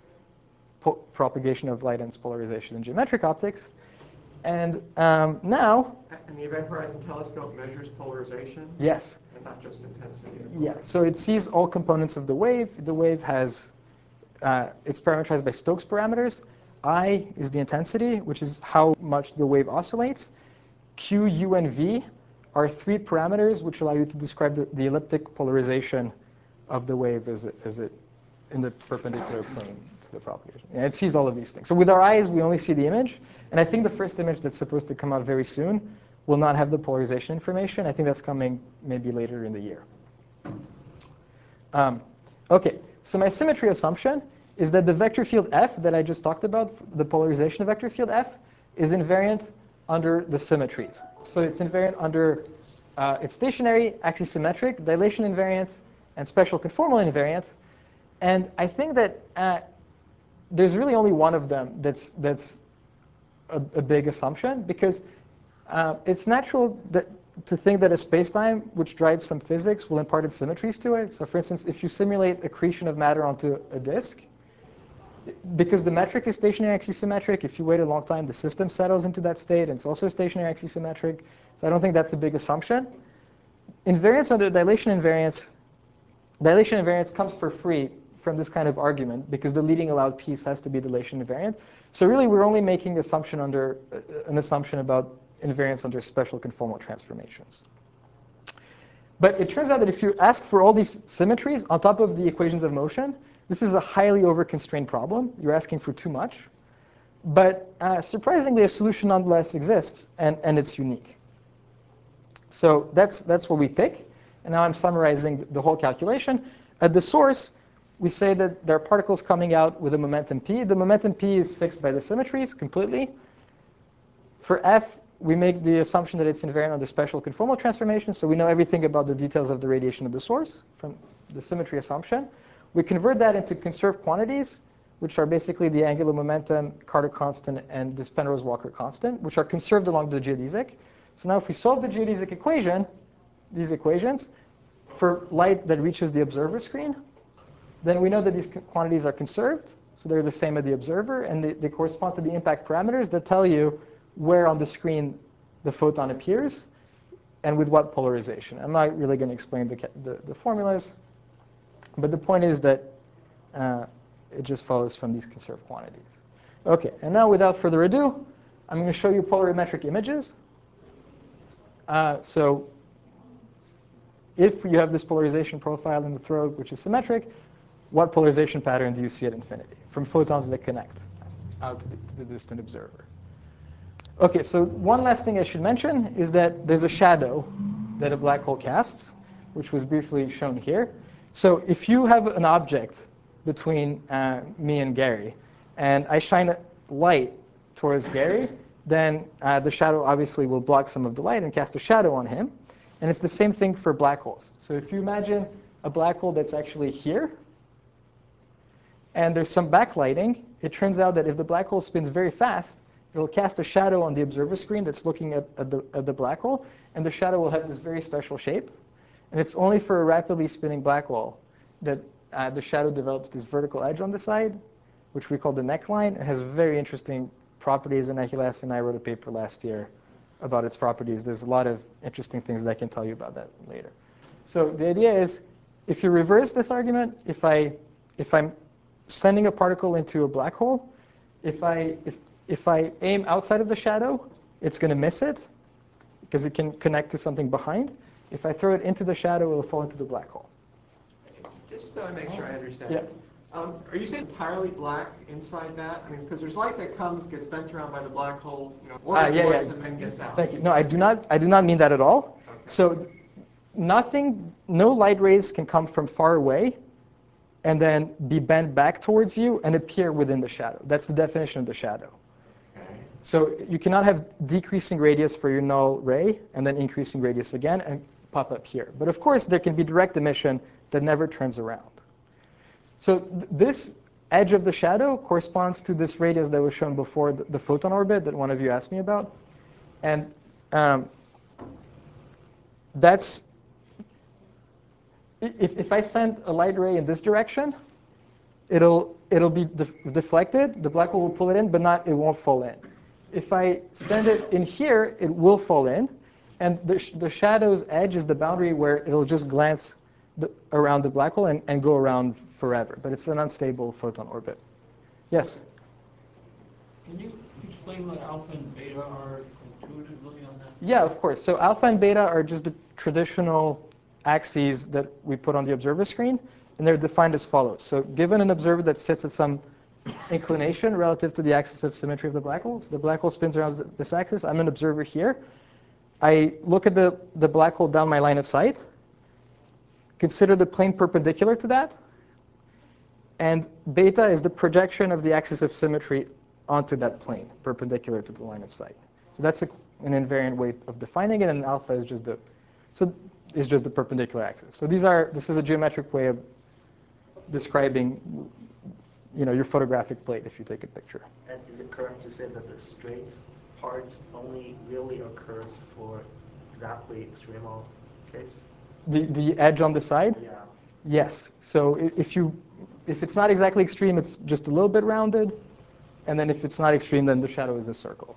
Speaker 1: propagation of light and its polarization in geometric optics. And now...
Speaker 7: And the Event Horizon Telescope measures polarization?
Speaker 1: Yes.
Speaker 7: And not just intensity?
Speaker 1: Yeah, so it sees all components of the wave. The wave has... it's parameterized by Stokes parameters. I is the intensity, which is how much the wave oscillates. Q, U, and V are three parameters which allow you to describe the elliptic polarization of the wave as it in the perpendicular plane to the propagation. And it sees all of these things. So with our eyes, we only see the image. And I think the first image that's supposed to come out very soon will not have the polarization information. I think that's coming maybe later in the year. OK, so my symmetry assumption is that the vector field F that I just talked about, the polarization of vector field F, is invariant under the symmetries. So it's invariant under it's stationary, axisymmetric, dilation invariant, and special conformal invariant. And I think that there's really only one of them that's a big assumption, because it's natural to think that a spacetime which drives some physics will impart its symmetries to it. So for instance, if you simulate accretion of matter onto a disk, because the metric is stationary axisymmetric, if you wait a long time, the system settles into that state, and it's also stationary axisymmetric. So I don't think that's a big assumption. Invariance under dilation invariance comes for free from this kind of argument, because the leading allowed piece has to be dilation invariant. So really, we're only making an assumption about invariance under special conformal transformations. But it turns out that if you ask for all these symmetries on top of the equations of motion, this is a highly over-constrained problem. You're asking for too much. But surprisingly, a solution nonetheless exists, and it's unique. So that's what we pick. And now I'm summarizing the whole calculation. At the source, we say that there are particles coming out with a momentum p. The momentum p is fixed by the symmetries completely. For F, we make the assumption that it's invariant under special conformal transformation. So we know everything about the details of the radiation of the source from the symmetry assumption. We convert that into conserved quantities, which are basically the angular momentum, Carter constant, and this Penrose-Walker constant, which are conserved along the geodesic. So now if we solve the geodesic equation, these equations, for light that reaches the observer screen, then we know that these quantities are conserved, so they're the same as the observer, and they correspond to the impact parameters that tell you where on the screen the photon appears and with what polarization. I'm not really going to explain the formulas, but the point is that it just follows from these conserved quantities. Okay, and now without further ado, I'm going to show you polarimetric images. So if you have this polarization profile in the throat, which is symmetric, what polarization pattern do you see at infinity from photons that connect out to the distant observer? Okay, so one last thing I should mention is that there's a shadow that a black hole casts, which was briefly shown here. So if you have an object between me and Gary, and I shine a light towards Gary, then the shadow obviously will block some of the light and cast a shadow on him. And it's the same thing for black holes. So if you imagine a black hole that's actually here, and there's some backlighting, it turns out that if the black hole spins very fast, it'll cast a shadow on the observer screen that's looking at the black hole, and the shadow will have this very special shape. And it's only for a rapidly spinning black hole that the shadow develops this vertical edge on the side, which we call the neckline. It has very interesting properties, and Achilles and I wrote a paper last year about its properties. There's a lot of interesting things that I can tell you about that later. So the idea is, if you reverse this argument, if I'm sending a particle into a black hole, if I aim outside of the shadow, it's going to miss it because it can connect to something behind. If I throw it into the shadow, it will fall into the black hole.
Speaker 7: Just so I make sure I understand.
Speaker 1: Yes.
Speaker 7: Are you saying entirely black inside that? I mean, because there's light that comes, gets bent around by the black hole, orbits once and then gets out.
Speaker 1: Thank you. No, I do not mean that at all.
Speaker 7: Okay.
Speaker 1: So no light rays can come from far away and then be bent back towards you and appear within the shadow. That's the definition of the shadow.
Speaker 7: Okay.
Speaker 1: So you cannot have decreasing radius for your null ray and then increasing radius again and pop up here. But of course, there can be direct emission that never turns around. So this edge of the shadow corresponds to this radius that was shown before, the photon orbit that one of you asked me about. And that's, if I send a light ray in this direction, it'll be deflected. The black hole will pull it in, but it won't fall in. If I send it in here, it will fall in. And the shadow's edge is the boundary where it'll just glance around the black hole and go around forever. But it's an unstable photon orbit. Yes?
Speaker 8: Can you explain what alpha and beta are intuitively on that?
Speaker 1: Yeah, of course. So alpha and beta are just the traditional axes that we put on the observer screen, and they're defined as follows. So given an observer that sits at some inclination relative to the axis of symmetry of the black hole, so the black hole spins around this axis, I'm an observer here. I look at the black hole down my line of sight, consider the plane perpendicular to that, and beta is the projection of the axis of symmetry onto that plane, perpendicular to the line of sight. So that's an invariant way of defining it, and alpha is just the perpendicular axis. So this is a geometric way of describing, your photographic plate if you take a picture.
Speaker 3: And is it correct to say that the straight part only really occurs for exactly extremal case?
Speaker 1: The edge on the side?
Speaker 3: Yeah.
Speaker 1: Yes. So if it's not exactly extreme, it's just a little bit rounded. And then if it's not extreme, then the shadow is a circle.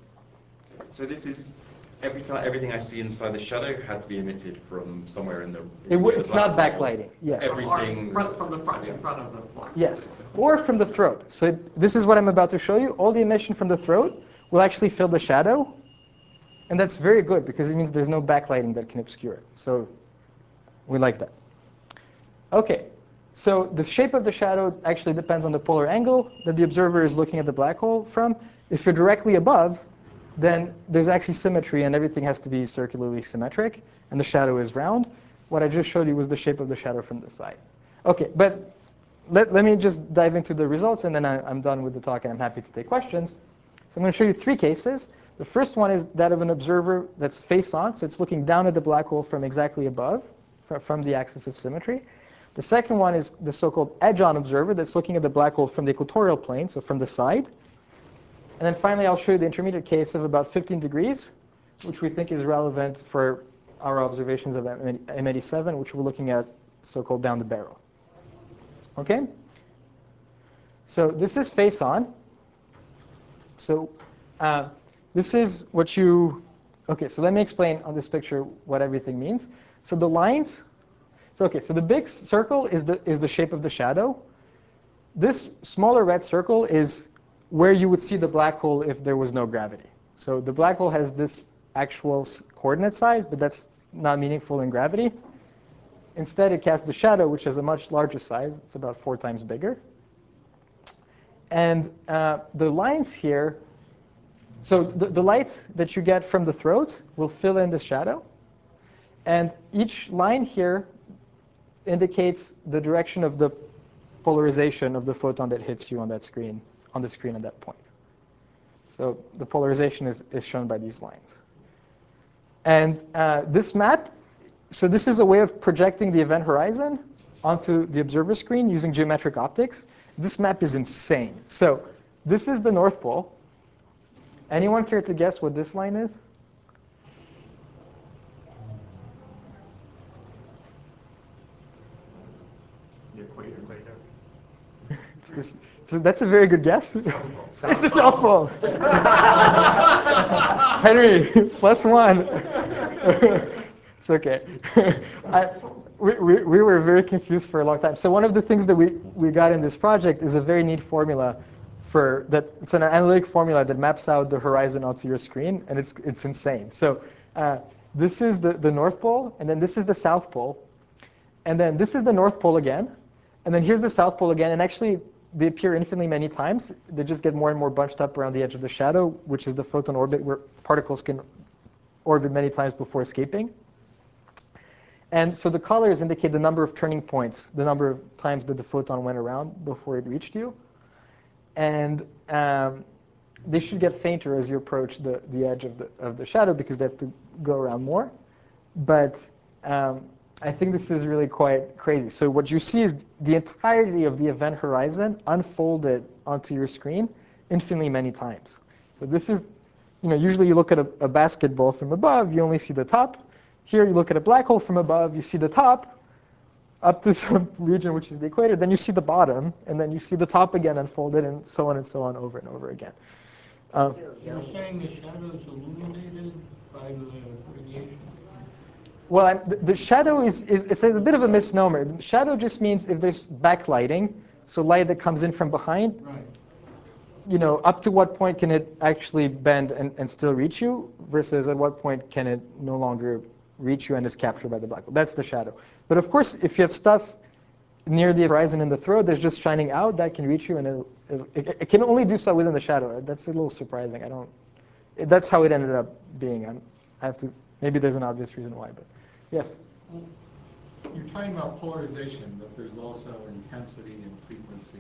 Speaker 5: So this is everything I see inside the shadow had to be emitted from somewhere in the.
Speaker 1: It's not backlighting. Yes.
Speaker 5: Everything
Speaker 7: From the front, in front of the black.
Speaker 1: Yes. Or from the throat. So this is what I'm about to show you. All the emission from the throat will actually fill the shadow. And that's very good because it means there's no backlighting that can obscure it. So we like that. Okay. So the shape of the shadow actually depends on the polar angle that the observer is looking at the black hole from. If you're directly above, then there's axisymmetry and everything has to be circularly symmetric, and the shadow is round. What I just showed you was the shape of the shadow from the side. Okay, but let me just dive into the results, and then I'm done with the talk, and I'm happy to take questions. So I'm going to show you 3 cases. The first one is that of an observer that's face on, so it's looking down at the black hole from exactly above, from the axis of symmetry. The second one is the so-called edge-on observer that's looking at the black hole from the equatorial plane, so from the side. And then finally, I'll show you the intermediate case of about 15 degrees, which we think is relevant for our observations of M87, which we're looking at so-called down the barrel. Okay? So this is face on. So this is what you, okay, so let me explain on this picture what everything means. So the lines, so okay, so the big circle is the shape of the shadow. This smaller red circle is where you would see the black hole if there was no gravity. So the black hole has this actual coordinate size, but that's not meaningful in gravity. Instead, it casts the shadow, which has a much larger size. It's about 4 times bigger. And the lines here, so the light that you get from the throat will fill in the shadow. And each line here indicates the direction of the polarization of the photon that hits you on that screen, on the screen at that point. So the polarization is shown by these lines. And this map, so this is a way of projecting the event horizon onto the observer screen using geometric optics. This map is insane. So this is the North Pole. Anyone care to guess what this line is?
Speaker 2: The equator.
Speaker 1: It's this, so that's a very good guess. It's the South Pole. Henry, +1. It's okay. We were very confused for a long time. So one of the things that we got in this project is a very neat formula for that. It's an analytic formula that maps out the horizon onto your screen, and it's insane. So this is the North Pole, and then this is the South Pole, and then this is the North Pole again, and then here's the South Pole again. And actually, they appear infinitely many times. They just get more and more bunched up around the edge of the shadow, which is the photon orbit where particles can orbit many times before escaping. And so the colors indicate the number of turning points, the number of times that the photon went around before it reached you. And they should get fainter as you approach the edge of the shadow because they have to go around more. But I think this is really quite crazy. So what you see is the entirety of the event horizon unfolded onto your screen infinitely many times. So this is, usually you look at a basketball from above, you only see the top. Here you look at a black hole from above, you see the top up to some region which is the equator, then you see the bottom, and then you see the top again unfolded, and so on over and over again.
Speaker 8: You're saying the shadow is illuminated by the radiation?
Speaker 1: Well, the shadow it's a bit of a misnomer. The shadow just means if there's backlighting, so light that comes in from behind,
Speaker 8: Right.
Speaker 1: Up to what point can it actually bend and still reach you, versus at what point can it no longer reach you and is captured by the black hole. That's the shadow. But of course, if you have stuff near the horizon in the throat that's just shining out, that can reach you, and it can only do so within the shadow. That's a little surprising. That's how it ended up being. I have to. Maybe there's an obvious reason why, but yes.
Speaker 2: You're talking about polarization, but there's also intensity and frequency.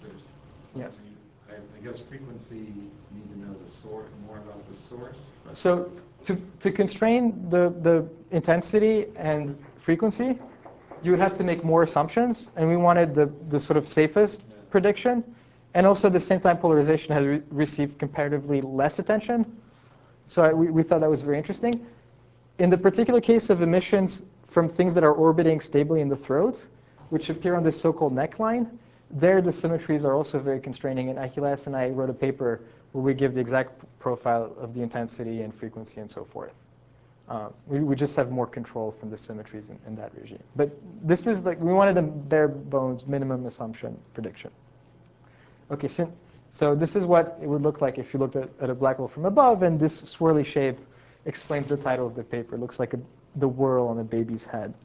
Speaker 1: Yes.
Speaker 2: I guess frequency, you need to know more about the source.
Speaker 1: So to constrain the intensity and frequency, you would have to make more assumptions, and we wanted the sort of safest prediction. And also at the same time, polarization has received comparatively less attention. So we thought that was very interesting. In the particular case of emissions from things that are orbiting stably in the throat, which appear on this so-called neckline, there the symmetries are also very constraining. And Achilles and I wrote a paper where we give the exact profile of the intensity and frequency and so forth. We just have more control from the symmetries in that regime. But this is we wanted a bare bones minimum assumption prediction. Okay, so this is what it would look like if you looked at a black hole from above, and this swirly shape explains the title of the paper. It looks like the whirl on a baby's head.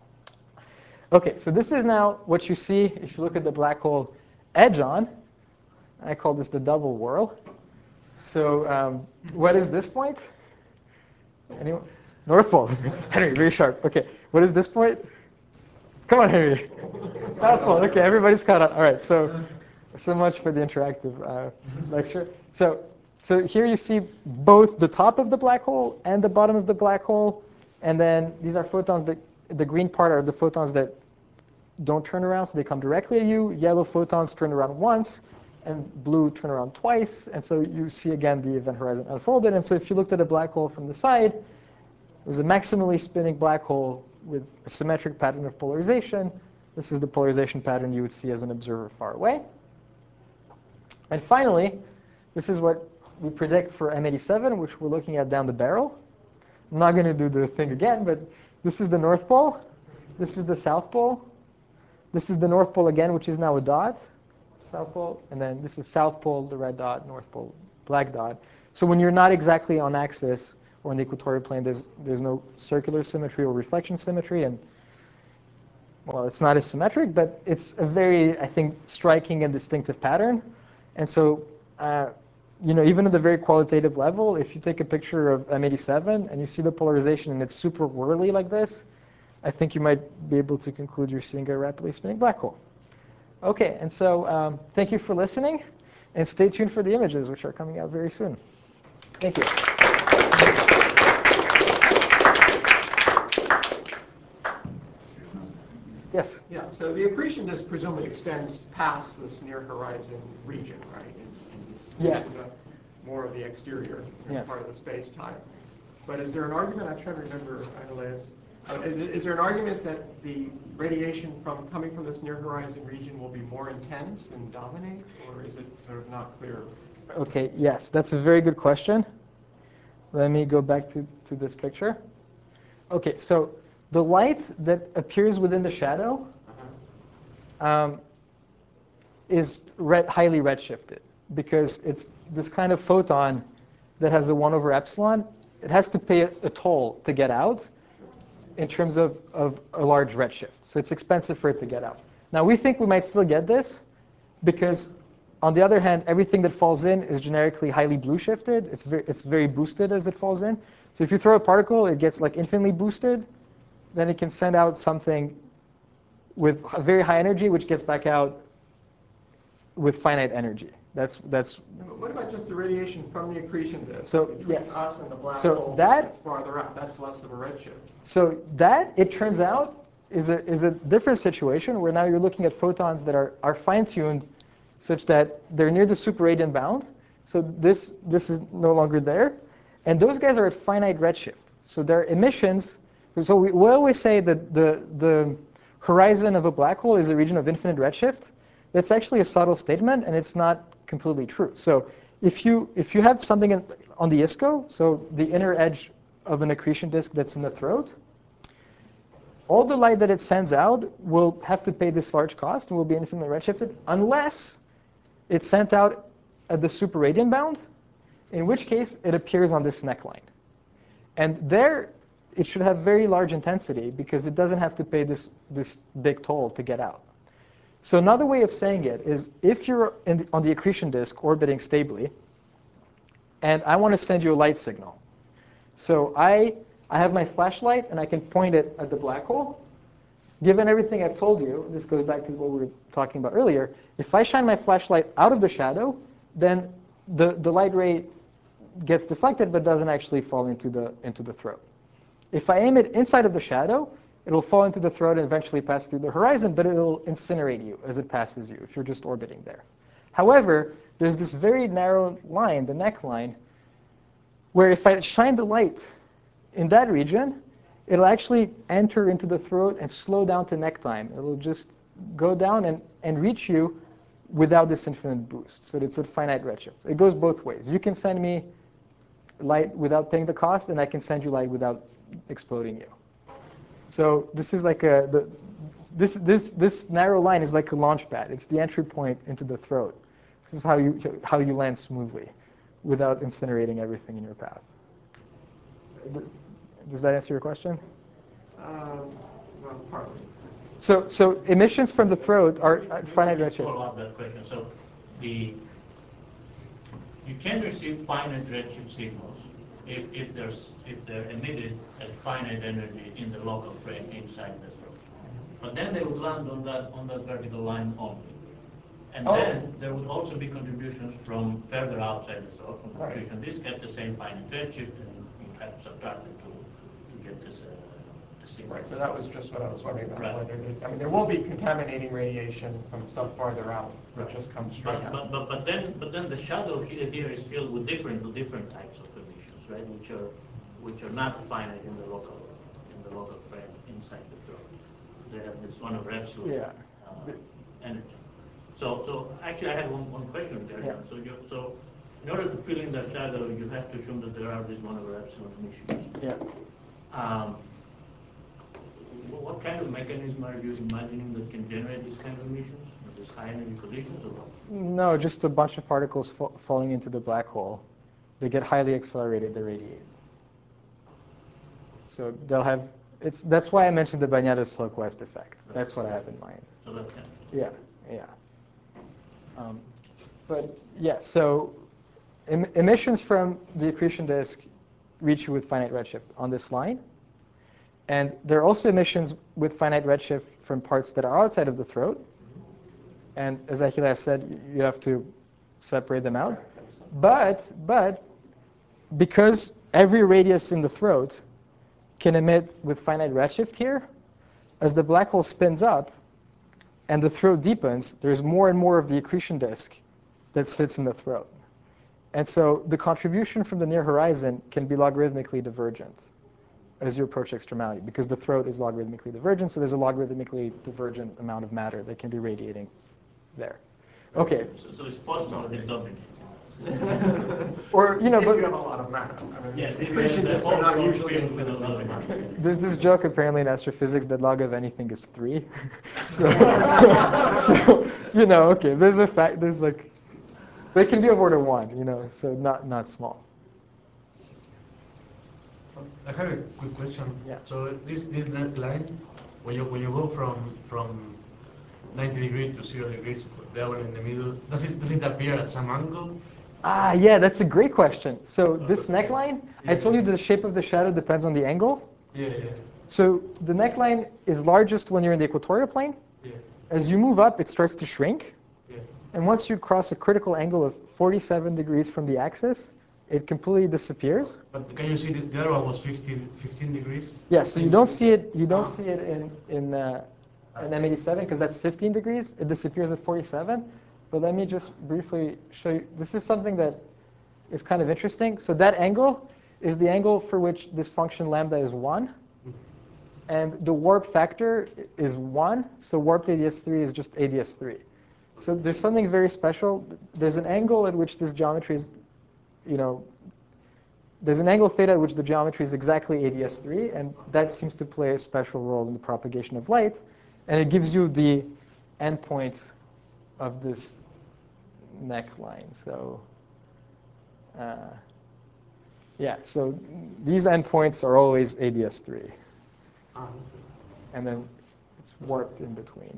Speaker 1: Okay, so this is now what you see if you look at the black hole edge on. I call this the double whirl. So what is this point? Anyone? North Pole. Henry, very sharp. Okay, what is this point? Come on, Henry. South Pole. Okay, everybody's caught on. All right, so much for the interactive lecture. So here you see both the top of the black hole and the bottom of the black hole, and then these are photons that the green part are the photons that don't turn around, so they come directly at you. Yellow photons turn around once, and blue turn around twice. And so you see again the event horizon unfolded. And so if you looked at a black hole from the side, it was a maximally spinning black hole with a symmetric pattern of polarization. This is the polarization pattern you would see as an observer far away. And finally, this is what we predict for M87, which we're looking at down the barrel. I'm not going to do the thing again, but this is the North Pole. This is the South Pole. This is the North Pole again, which is now a dot, South Pole. And then this is South Pole, the red dot, North Pole, black dot. So when you're not exactly on axis or on the equatorial plane, there's no circular symmetry or reflection symmetry. And well, it's not as symmetric, but it's a very, I think, striking and distinctive pattern. And so, even at the very qualitative level, if you take a picture of M87 and you see the polarization and it's super whirly like this, I think you might be able to conclude you're seeing a rapidly spinning black hole. Okay, and so thank you for listening, and stay tuned for the images, which are coming out very soon. Thank you. Yes?
Speaker 7: Yeah, so the accretion disk presumably extends past this near horizon region, right? And this
Speaker 1: Yes.
Speaker 7: is more of the exterior
Speaker 1: Yes.
Speaker 7: part of the space-time. But is there an argument, I'm trying to remember, Andreas, is there an argument that the radiation coming from this near horizon region will be more intense and dominate, or is it sort of not clear?
Speaker 1: Okay, yes, that's a very good question. Let me go back to this picture. Okay, so the light that appears within the shadow is highly redshifted because it's this kind of photon that has a 1 over epsilon. It has to pay a toll to get out in terms of a large redshift. So it's expensive for it to get out. Now, we think we might still get this because, on the other hand, everything that falls in is generically highly blue shifted. It's very boosted as it falls in. So if you throw a particle, it gets like infinitely boosted. Then it can send out something with a very high energy, which gets back out with finite energy. That's.
Speaker 7: What about just the radiation from the accretion disk?
Speaker 1: So
Speaker 7: between
Speaker 1: yes.
Speaker 7: us and the black
Speaker 1: So
Speaker 7: hole
Speaker 1: that-
Speaker 7: that's farther out? That's less of a redshift.
Speaker 1: So that, it turns out, is a different situation where now you're looking at photons that are fine-tuned such that they're near the superradiant bound. So this is no longer there. And those guys are at finite redshift. So their emissions, so we always say that the horizon of a black hole is a region of infinite redshift. That's actually a subtle statement, and it's not completely true. So if you have something on the ISCO, so the inner edge of an accretion disk that's in the throat, all the light that it sends out will have to pay this large cost and will be infinitely redshifted unless it's sent out at the superradiant bound, in which case it appears on this neckline. And there, it should have very large intensity because it doesn't have to pay this big toll to get out. So another way of saying it is if you're on the accretion disk orbiting stably, and I want to send you a light signal. So I have my flashlight, and I can point it at the black hole. Given everything I've told you, this goes back to what we were talking about earlier, if I shine my flashlight out of the shadow, then the light ray gets deflected but doesn't actually fall into the throat. If I aim it inside of the shadow, it'll fall into the throat and eventually pass through the horizon, but it'll incinerate you as it passes you if you're just orbiting there. However, there's this very narrow line, the neckline, where if I shine the light in that region, it'll actually enter into the throat and slow down to neck time. It'll just go down and reach you without this infinite boost. So it's at finite redshift. It goes both ways. You can send me light without paying the cost, and I can send you light without exploding you. So this is like this narrow line is like a launch pad. It's the entry point into the throat. This is how you land smoothly without incinerating everything in your path. Does that answer your question?
Speaker 7: Well, partly.
Speaker 1: So emissions from the throat are at finite
Speaker 8: Let me
Speaker 1: redshift.
Speaker 8: follow up that question. So you can receive finite redshift signals if they're emitted at finite energy in the local frame inside the throat. But then they would land on that vertical line only. And then there would also be contributions from further outside the throat, from the accretion disk at the same finite redshift, and you have to subtract it to get this signal.
Speaker 7: Right, so that was just what I was wondering about.
Speaker 8: Right.
Speaker 7: Whether there will be contaminating radiation from stuff farther out that just comes straight out.
Speaker 8: But then the shadow here is filled with different types of emissions, right? Which are not finite in the local frame inside the throat. they have this 1 over epsilon
Speaker 1: Yeah.
Speaker 8: energy. So actually, I had one question there.
Speaker 1: Yeah.
Speaker 8: So in order to fill in that shadow, you have to assume that there are these 1 over epsilon emissions.
Speaker 1: Yeah.
Speaker 8: What kind of mechanism are you imagining that can generate these kind of emissions? These high energy collisions or what?
Speaker 1: No, just a bunch of particles falling into the black hole. They get highly accelerated, they radiate. So they'll have, that's why I mentioned the Bagnata-Sloak-West effect. That's what I have in mind.
Speaker 8: So that can.
Speaker 1: Yeah, yeah. But yeah, so emissions from the accretion disk reach you with finite redshift on this line. And there are also emissions with finite redshift from parts that are outside of the throat. And as Achilles said, you have to separate them out. But because every radius in the throat can emit with finite redshift here, as the black hole spins up and the throat deepens, there's more and more of the accretion disk that sits in the throat. And so the contribution from the near horizon can be logarithmically divergent as you approach extremality, because the throat is logarithmically divergent, so there's a logarithmically divergent amount of matter that can be radiating there. Okay.
Speaker 8: So it's possible that it dominates.
Speaker 1: Or, you know,
Speaker 7: If
Speaker 1: but
Speaker 7: you have a lot of matter. I mean,
Speaker 8: Yes, if you
Speaker 7: accretion
Speaker 8: have
Speaker 7: disks are not usually
Speaker 8: filled with a
Speaker 7: infinite.
Speaker 8: lot of matter.
Speaker 1: there's this joke apparently in astrophysics that log of anything is 3. So, so, you know, okay, there's a fact, there's like, they can be of order 1, you know, so not small.
Speaker 4: I have a quick question.
Speaker 1: Yeah.
Speaker 4: So this net line, when you go from 90 degrees to 0 degrees, that one in the middle, does it appear at some angle?
Speaker 1: Ah, yeah, that's a great question. So this
Speaker 4: that's-
Speaker 1: neckline, I told you the shape of the shadow depends on the angle.
Speaker 4: Yeah.
Speaker 1: So the neckline is largest when you're in the equatorial plane.
Speaker 4: Yeah.
Speaker 1: As you move up, it starts to shrink.
Speaker 4: Yeah.
Speaker 1: And once you cross a critical angle of 47 degrees from the axis, it completely disappears.
Speaker 4: But can you see the other one was 15 degrees?
Speaker 1: Yeah, so you don't see it. You don't see it in M87 because that's 15 degrees. It disappears at 47. But let me just briefly show you. This is something that is kind of interesting. So that angle is the angle for which this function lambda is 1. And the warp factor is 1. So warped ADS3 is just ADS3. So there's something very special. There's an angle at which this geometry is, you know, there's an angle theta at which the geometry is exactly ADS3, and that seems to play a special role in the propagation of light. And it gives you the endpoint of this neckline. So yeah, so these endpoints are always ADS3. And then it's warped in between.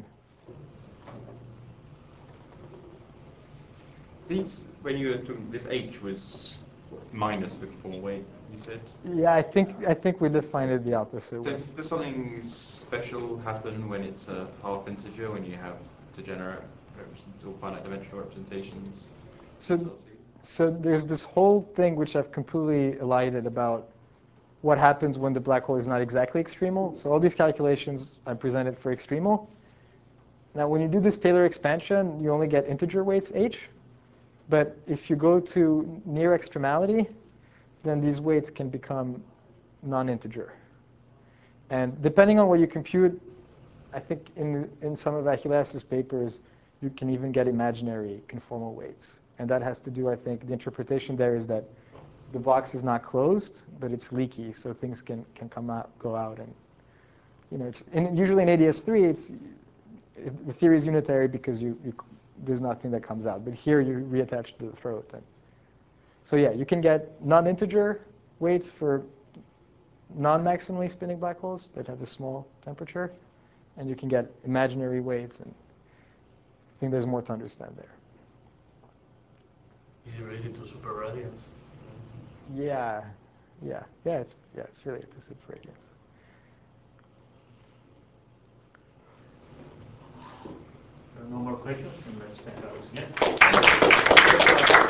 Speaker 5: These, when you were talking, this H was minus the conformal weight, you said?
Speaker 1: Yeah, I think we defined it the opposite
Speaker 5: So
Speaker 1: way.
Speaker 5: does something special happen when it's a half integer, when you have degenerate or finite dimensional representations?
Speaker 1: So there's this whole thing which I've completely elided about what happens when the black hole is not exactly extremal. So all these calculations I presented for extremal. Now when you do this Taylor expansion, you only get integer weights h. But if you go to near extremality, then these weights can become non-integer. And depending on what you compute, I think in some of Achilles' papers, you can even get imaginary conformal weights. And that has to do, I think, the interpretation there is that the box is not closed, but it's leaky, so things can come out, go out. And you know, usually in ADS3, the theory is unitary because there's nothing that comes out. But here you reattach to the throat. And so yeah, you can get non-integer weights for non-maximally spinning black holes that have a small temperature. And you can get imaginary weights. And I think there's more to understand there.
Speaker 4: Is it related to superradiance?
Speaker 1: Yeah, it's related to superradiance.
Speaker 8: There are no more questions, and let's thank Alex again.